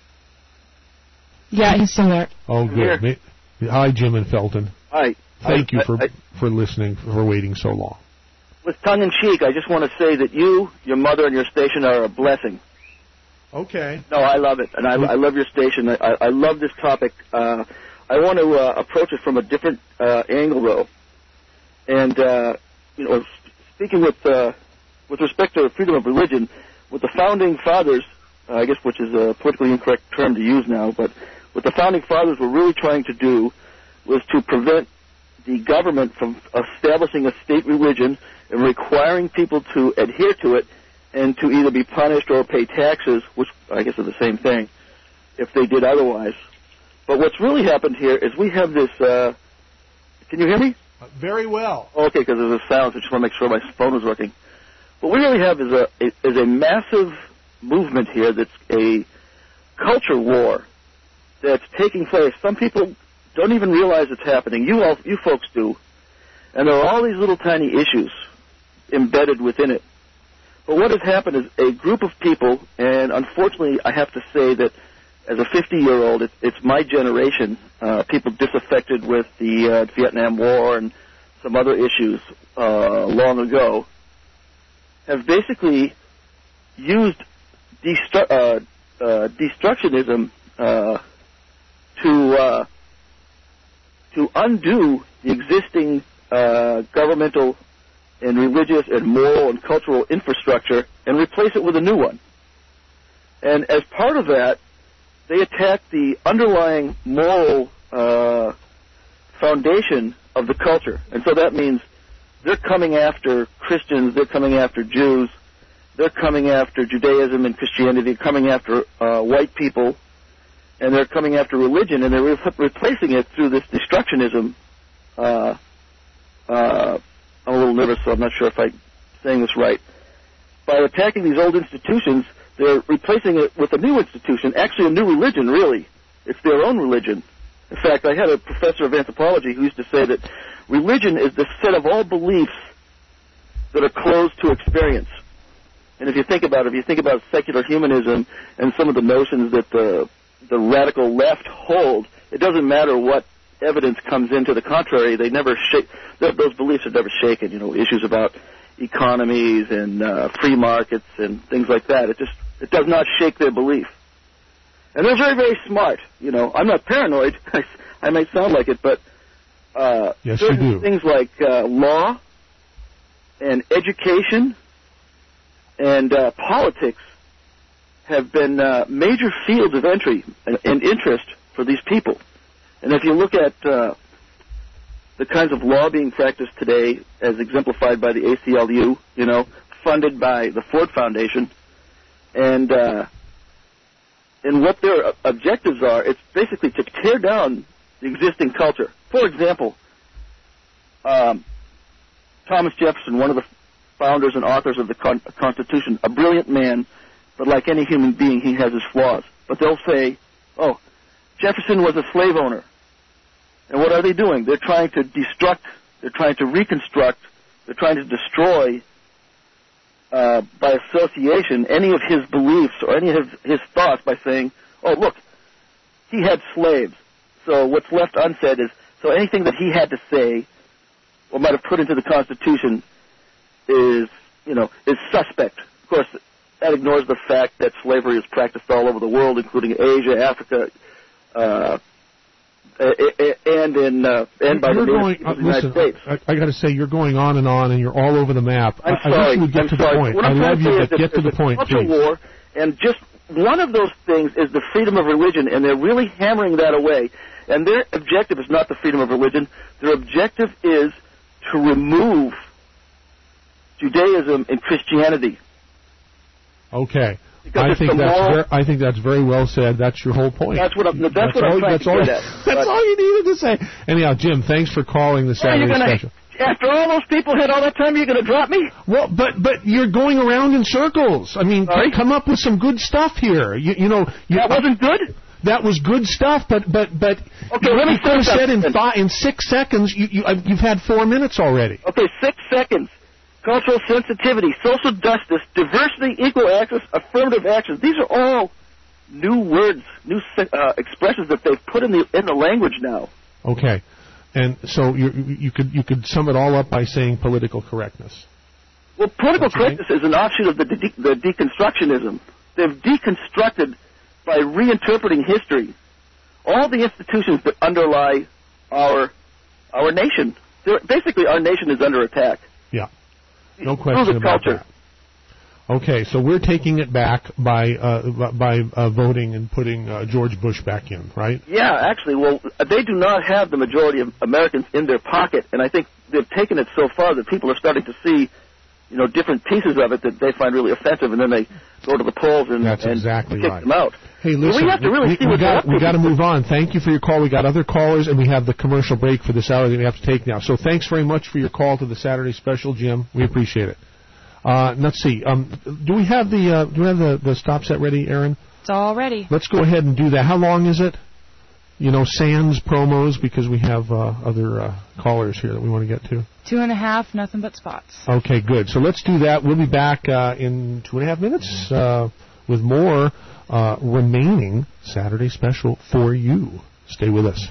Yeah, he's still there. Oh, good. Hi, Jim in Felton. Hi. Thank you for listening, for waiting so long. With tongue-in-cheek, I just want to say that you, your mother, and your station are a blessing. Okay. No, I love it, and I love your station. I love this topic. I want to approach it from a different angle, though. And speaking with respect to freedom of religion, with the founding fathers, I guess, which is a politically incorrect term to use now, but what the founding fathers were really trying to do was to prevent the government from establishing a state religion and requiring people to adhere to it and to either be punished or pay taxes, which I guess are the same thing, if they did otherwise. But what's really happened here is we have this... can you hear me? Very well. Okay, because there's a sound, so I just want to make sure my phone is working. What we really have is a massive movement here that's a culture war that's taking place. Some people don't even realize it's happening. You folks do. And there are all these little tiny issues embedded within it. But what has happened is a group of people, and unfortunately I have to say that as a 50-year-old, it's my generation, people disaffected with the Vietnam War and some other issues long ago, have basically used destructionism to undo the existing governmental and religious and moral and cultural infrastructure and replace it with a new one. And as part of that, they attack the underlying moral foundation of the culture. And so that means they're coming after Christians, they're coming after Jews, they're coming after Judaism and Christianity, they're coming after white people, and they're coming after religion, and they're replacing it through this destructionism. I'm a little nervous, so I'm not sure if I'm saying this right. By attacking these old institutions, they're replacing it with a new institution, actually a new religion, really. It's their own religion. In fact, I had a professor of anthropology who used to say that religion is the set of all beliefs that are closed to experience. And if you think about secular humanism and some of the notions that the radical left hold, it doesn't matter what evidence comes in to the contrary. They never shake. Those beliefs are never shaken. Issues about economies and free markets and things like that. It does not shake their belief. And they're very, very smart. You know, I'm not paranoid. I might sound like it, but yes, certain you do. Things like law and education and politics have been major fields of entry and interest for these people. And if you look at the kinds of law being practiced today, as exemplified by the ACLU, you know, funded by the Ford Foundation, and what their objectives are, it's basically to tear down the existing culture. For example, Thomas Jefferson, one of the founders and authors of the Constitution, a brilliant man, but like any human being, he has his flaws. But they'll say, oh, Jefferson was a slave owner. And what are they doing? They're trying to destruct, they're trying to reconstruct, they're trying to destroy, by association, any of his beliefs or any of his thoughts by saying, oh, look, he had slaves. So what's left unsaid is, so anything that he had to say or might have put into the Constitution is, you know, is suspect. Of course, that ignores the fact that slavery is practiced all over the world, including Asia, Africa, and by the United States. I got to say, you're going on, and you're all over the map. I'm sorry. I wish you would get to the point. I love you, but get to the point, please. War, and just one of those things is the freedom of religion, and they're really hammering that away. And their objective is not the freedom of religion. Their objective is to remove Judaism and Christianity. Okay. I think that's very well said. That's your whole point. That's what I'm trying to get at. That's all you needed to say. Anyhow, Jim, thanks for calling the Saturday special. After all those people had all that time, you're going to drop me? Well, but you're going around in circles. I mean, come up with some good stuff here. You know, that wasn't good. That was good stuff, but okay, let me could have said in 6 seconds. You've had 4 minutes already. Okay, 6 seconds. Cultural sensitivity, social justice, diversity, equal access, affirmative action. These are all new words, new expressions that they've put in the language now. Okay, and so you could sum it all up by saying political correctness. Well, political correctness is an offshoot of the deconstructionism. They've deconstructed by reinterpreting history all the institutions that underlie our nation. Basically, our nation is under attack. Yeah. No question about that. Okay, so we're taking it back by voting and putting George Bush back in, right? Yeah, actually, well, they do not have the majority of Americans in their pocket, and I think they've taken it so far that people are starting to see, you know, different pieces of it that they find really offensive, and then they go to the polls and kick them out. Hey, listen, we have to really see we got to move on. Thank you for your call. We got other callers, and we have the commercial break for this hour that we have to take now. So thanks very much for your call to the Saturday special, Jim. We appreciate it. Let's see. Do we have the stop set ready, Aaron? It's all ready. Let's go ahead and do that. How long is it? You know, sans promos, because we have other callers here that we want to get to. 2.5, nothing but spots. Okay, good. So let's do that. We'll be back in 2.5 minutes with more remaining Saturday special for you. Stay with us.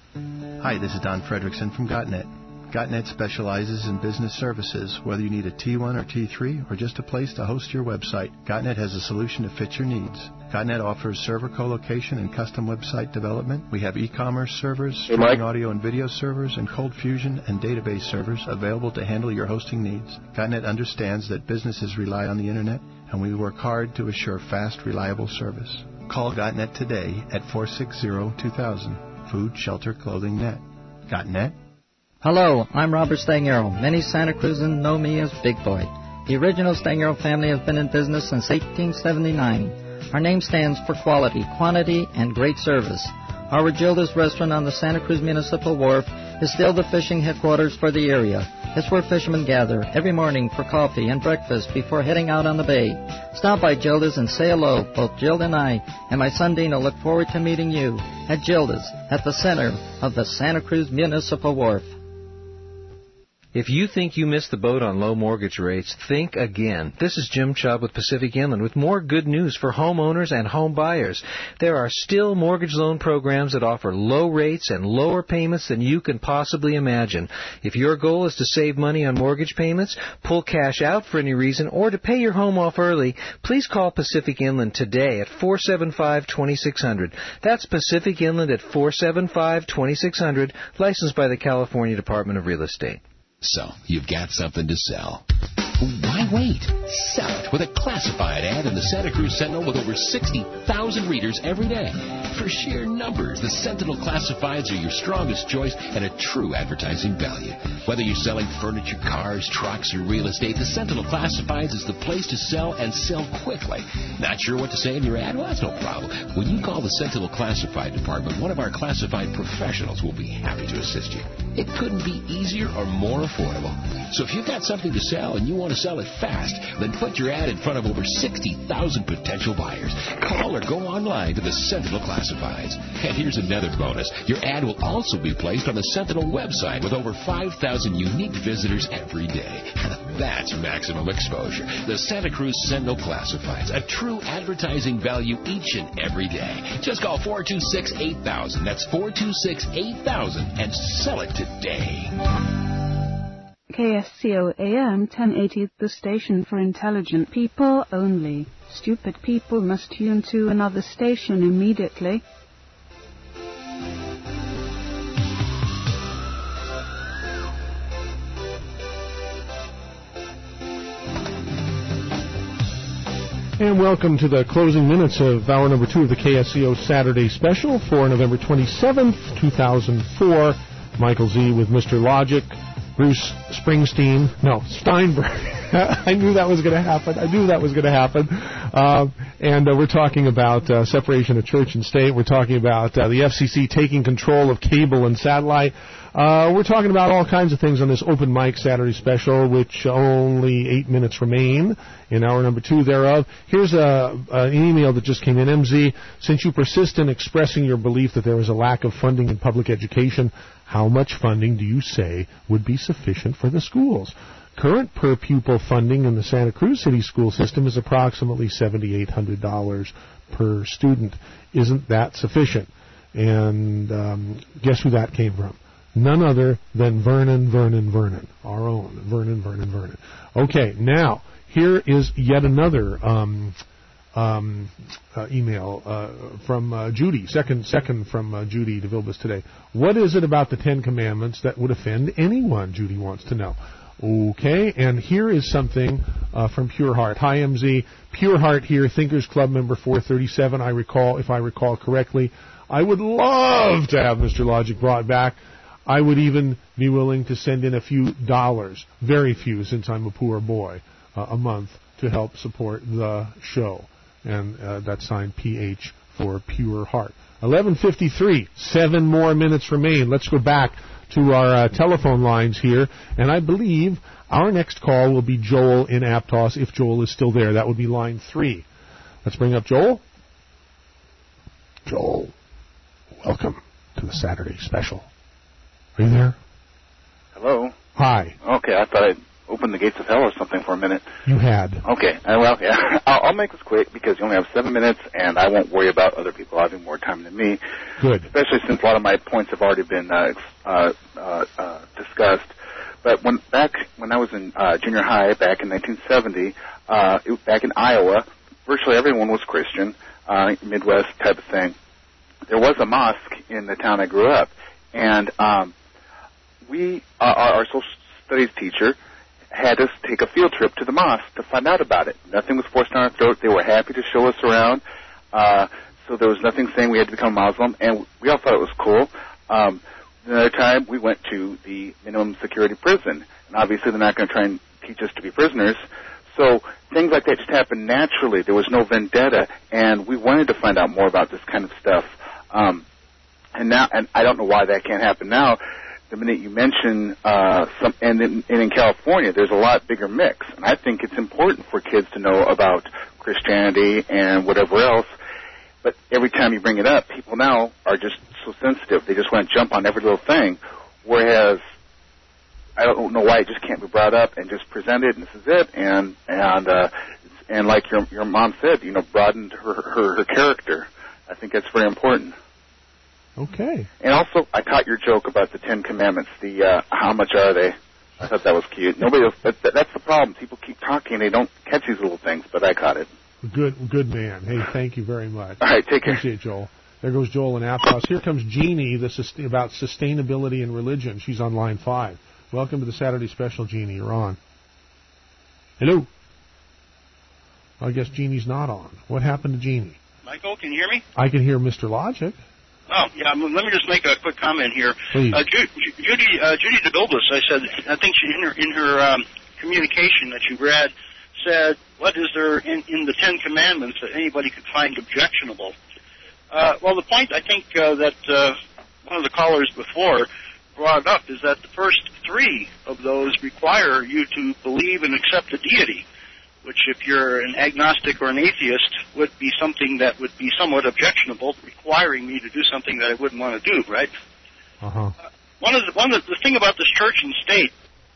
Hi, this is Don Fredrickson from GotNet. GotNet specializes in business services. Whether you need a T1 or T3 or just a place to host your website, GotNet has a solution to fit your needs. GotNet offers server co-location and custom website development. We have e-commerce servers, streaming audio and video servers, and cold fusion and database servers available to handle your hosting needs. GotNet understands that businesses rely on the Internet, and we work hard to assure fast, reliable service. Call GotNet today at 460-2000. Food, shelter, clothing, net. GotNet? Hello, I'm Robert Stangaro. Many Santa Cruzans know me as Big Boy. The original Stangaro family has been in business since 1879. Our name stands for quality, quantity, and great service. Our Gilda's restaurant on the Santa Cruz Municipal Wharf is still the fishing headquarters for the area. It's where fishermen gather every morning for coffee and breakfast before heading out on the bay. Stop by Gilda's and say hello. Both Gilda and I and my son Dino look forward to meeting you at Gilda's at the center of the Santa Cruz Municipal Wharf. If you think you missed the boat on low mortgage rates, think again. This is Jim Chubb with Pacific Inland with more good news for homeowners and home buyers. There are still mortgage loan programs that offer low rates and lower payments than you can possibly imagine. If your goal is to save money on mortgage payments, pull cash out for any reason, or to pay your home off early, please call Pacific Inland today at 475-2600. That's Pacific Inland at 475-2600, licensed by the California Department of Real Estate. So, you've got something to sell. Why wait? Sell it with a classified ad in the Santa Cruz Sentinel with over 60,000 readers every day. For sheer numbers, the Sentinel Classifieds are your strongest choice and a true advertising value. Whether you're selling furniture, cars, trucks, or real estate, the Sentinel Classifieds is the place to sell and sell quickly. Not sure what to say in your ad? Well, that's no problem. When you call the Sentinel Classified Department, one of our classified professionals will be happy to assist you. It couldn't be easier or more affordable. So if you've got something to sell and you want to sell it fast, then put your ad in front of over 60,000 potential buyers. Call or go online to the Sentinel Classifieds. And here's another bonus. Your ad will also be placed on the Sentinel website with over 5,000 unique visitors every day. That's maximum exposure. The Santa Cruz Sentinel Classifieds, a true advertising value each and every day. Just call 426-8000. That's 426-8000 and sell it today. KSCO AM 1080, the station for intelligent people only. Stupid people must tune to another station immediately. And welcome to the closing minutes of hour number 2 of the KSCO Saturday Special for November 27th, 2004. Michael Z. with Mr. Logic. Bruce Springsteen. No, Steinberg. I knew that was going to happen. And we're talking about separation of church and state. We're talking about the FCC taking control of cable and satellite. We're talking about all kinds of things on this open mic Saturday special, which only 8 minutes remain in hour number 2 thereof. Here's an email that just came in. MZ, since you persist in expressing your belief that there is a lack of funding in public education, how much funding do you say would be sufficient for the schools? Current per-pupil funding in the Santa Cruz City school system is approximately $7,800 per student. Isn't that sufficient? And guess who that came from? None other than Vernon, our own Vernon. Okay, now, here is yet another email from Judy, second from Judy to Vilbus today. What is it about the Ten Commandments that would offend anyone? Judy wants to know. Okay, and here is something from Pure Heart. Hi, MZ. Pure Heart here, Thinkers Club member 437. If I recall correctly, I would love to have Mr. Logic brought back. I would even be willing to send in a few dollars, very few since I'm a poor boy, a month to help support the show. And that's signed PH for Pure Heart. 11:53, 7 more minutes remain. Let's go back to our telephone lines here. And I believe our next call will be Joel in Aptos, if Joel is still there. That would be line 3. Let's bring up Joel. Joel, welcome to the Saturday Special. Are you there? Hello. Hi. Okay, I thought I'd open the gates of hell or something for a minute. You had. Okay, well, yeah. I'll make this quick because you only have 7 minutes, and I won't worry about other people having more time than me. Good. Especially since a lot of my points have already been discussed. But back when I was in junior high, back in 1970, back in Iowa, virtually everyone was Christian, Midwest type of thing. There was a mosque in the town I grew up, and our social studies teacher had us take a field trip to the mosque to find out about it. Nothing was forced down our throat. They were happy to show us around. So there was nothing saying we had to become Muslim, and we all thought it was cool. Another time, we went to the minimum security prison, and obviously they're not going to try and teach us to be prisoners. So things like that just happened naturally. There was no vendetta, and we wanted to find out more about this kind of stuff. And I don't know why that can't happen now. The minute you mention and in California, there's a lot bigger mix, and I think it's important for kids to know about Christianity and whatever else. But every time you bring it up, people now are just so sensitive; they just want to jump on every little thing. Whereas I don't know why it just can't be brought up and just presented, and this is it. And like your mom said, broadened her character. I think that's very important. Okay. And also, I caught your joke about the 10 Commandments. The how much are they? I thought that was cute. Nobody else. That's the problem. People keep talking, they don't catch these little things. But I caught it. Good man. Hey, thank you very much. All right, take care. Appreciate it, Joel. There goes Joel in Aptos. Here comes Jeannie. This is about sustainability and religion. She's on line 5. Welcome to the Saturday Special, Jeannie. You're on. Hello. I guess Jeannie's not on. What happened to Jeannie? Michael, can you hear me? I can hear Mr. Logic. Oh, yeah. Let me just make a quick comment here. Please. Judy DeBilbus, I think she in her communication that you read said, "What is there in the 10 Commandments that anybody could find objectionable?" Well, the point I think that one of the callers before brought up is that the first 3 of those require you to believe and accept a deity, which if you're an agnostic or an atheist would be something that would be somewhat objectionable, requiring me to do something that I wouldn't want to do, right? Uh-huh. The thing about this church and state.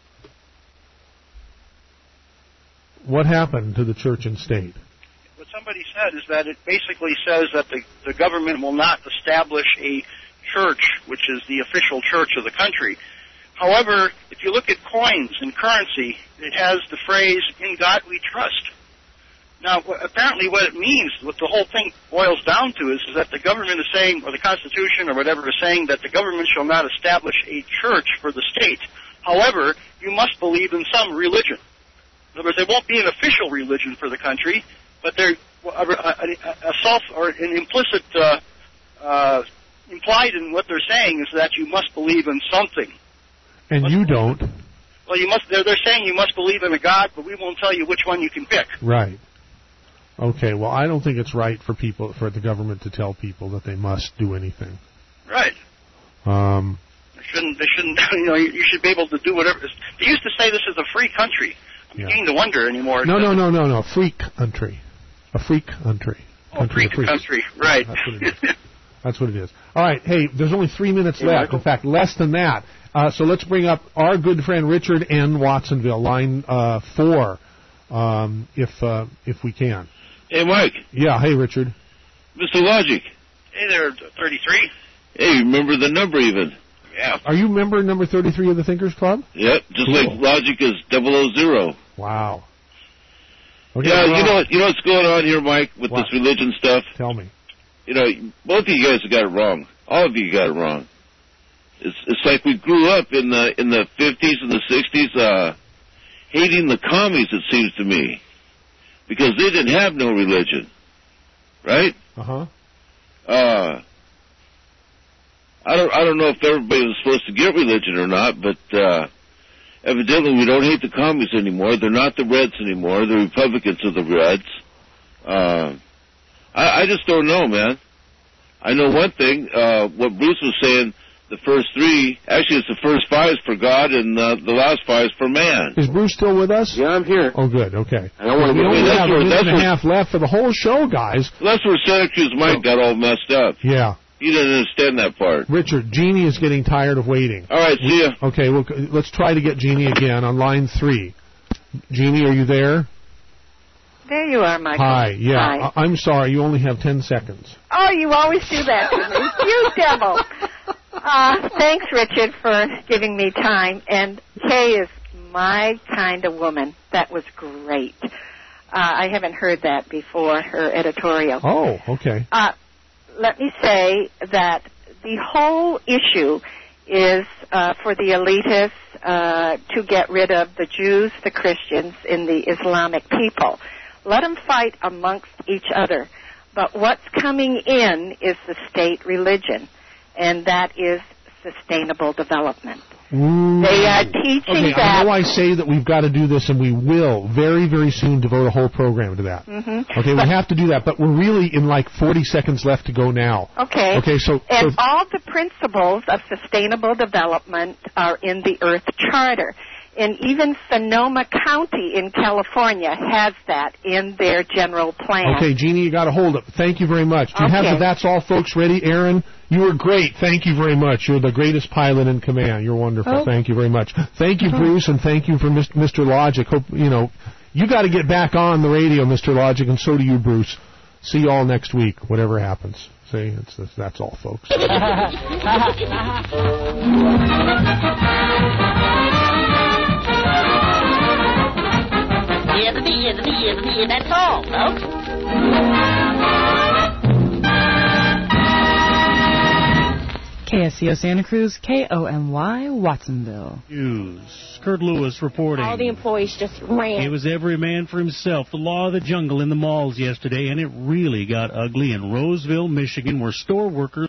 What happened to the church and state? What somebody said is that it basically says that the government will not establish a church, which is the official church of the country. However, if you look at coins and currency, it has the phrase, "In God we trust." Now, apparently what it means, what the whole thing boils down to is that the government is saying, or the Constitution or whatever is saying, that the government shall not establish a church for the state. However, you must believe in some religion. In other words, there won't be an official religion for the country, but there a self or an implicit implied in what they're saying is that you must believe in something. And you don't. Well, you must. They're saying you must believe in a God, but we won't tell you which one you can pick. Right. Okay. Well, I don't think it's right for the government to tell people that they must do anything. Right. They shouldn't. You should be able to do whatever. They used to say this is a free country. I'm beginning to wonder anymore. No. Freak country. A freak country. Freak country. Right. That's what it is. That's what it is. All right. Hey, there's only 3 minutes left. Michael? In fact, less than that. So let's bring up our good friend Richard in Watsonville, line 4, if we can. Hey, Mike. Yeah. Hey, Richard. Mr. Logic. Hey there, 33. Hey, remember the number even? Yeah. Are you member number 33 of the Thinkers Club? Yep. Just cool. like Logic is 000. Wow. Okay, yeah. well, You know what's going on here, Mike, with what? this religion stuff? Tell me. Both of you guys have got it wrong. All of you got it wrong. It's like we grew up in the 50s and the 60s hating the commies, it seems to me, because they didn't have no religion, right? Uh-huh. I don't know if everybody was supposed to get religion or not, but evidently we don't hate the commies anymore. They're not the Reds anymore. The Republicans are the Reds. I just don't know, man. I know one thing, what Bruce was saying, the first 3, actually it's the first 5 is for God and the last 5 is for man. Is Bruce still with us? Yeah, I'm here. Oh, good, okay. I don't want to we only have a minute and a half left for the whole show, guys. That's where Santa Cruz Mike got all messed up. Yeah. He didn't understand that part. Richard, Jeannie is getting tired of waiting. All right, see ya. Okay, well, let's try to get Jeannie again on line 3. Jeannie, are you there? There you are, Michael. Hi, yeah. Hi. I'm sorry, you only have 10 seconds. Oh, you always do that to me. You devil. Thanks, Richard, for giving me time. And Kay is my kind of woman. That was great. I haven't heard that before, her editorial. Oh, okay. Let me say that the whole issue is for the elitists to get rid of the Jews, the Christians, and the Islamic people. Let them fight amongst each other. But what's coming in is the state religion, and that is sustainable development. Ooh. They are teaching that. I know I say that we've got to do this, and we will very, very soon devote a whole program to that. Mm-hmm. Okay, we have to do that, but we're really in like 40 seconds left to go now. Okay. Okay, so all the principles of sustainable development are in the Earth Charter. And even Sonoma County in California has that in their general plan. Okay, Jeannie, you got to hold it. Thank you very much. Do you have the That's All Folks ready? Aaron, you were great. Thank you very much. You're the greatest pilot in command. You're wonderful. Oh. Thank you very much. Thank you, Bruce, and thank you for Mr. Logic. Hope, you got to get back on the radio, Mr. Logic, and so do you, Bruce. See you all next week, whatever happens. See, that's all, folks. That's all, folks. KSCO Santa Cruz, KOMY Watsonville. News. Kurt Lewis reporting. All the employees just ran. It was every man for himself. The law of the jungle in the malls yesterday, and it really got ugly in Roseville, Michigan, where store workers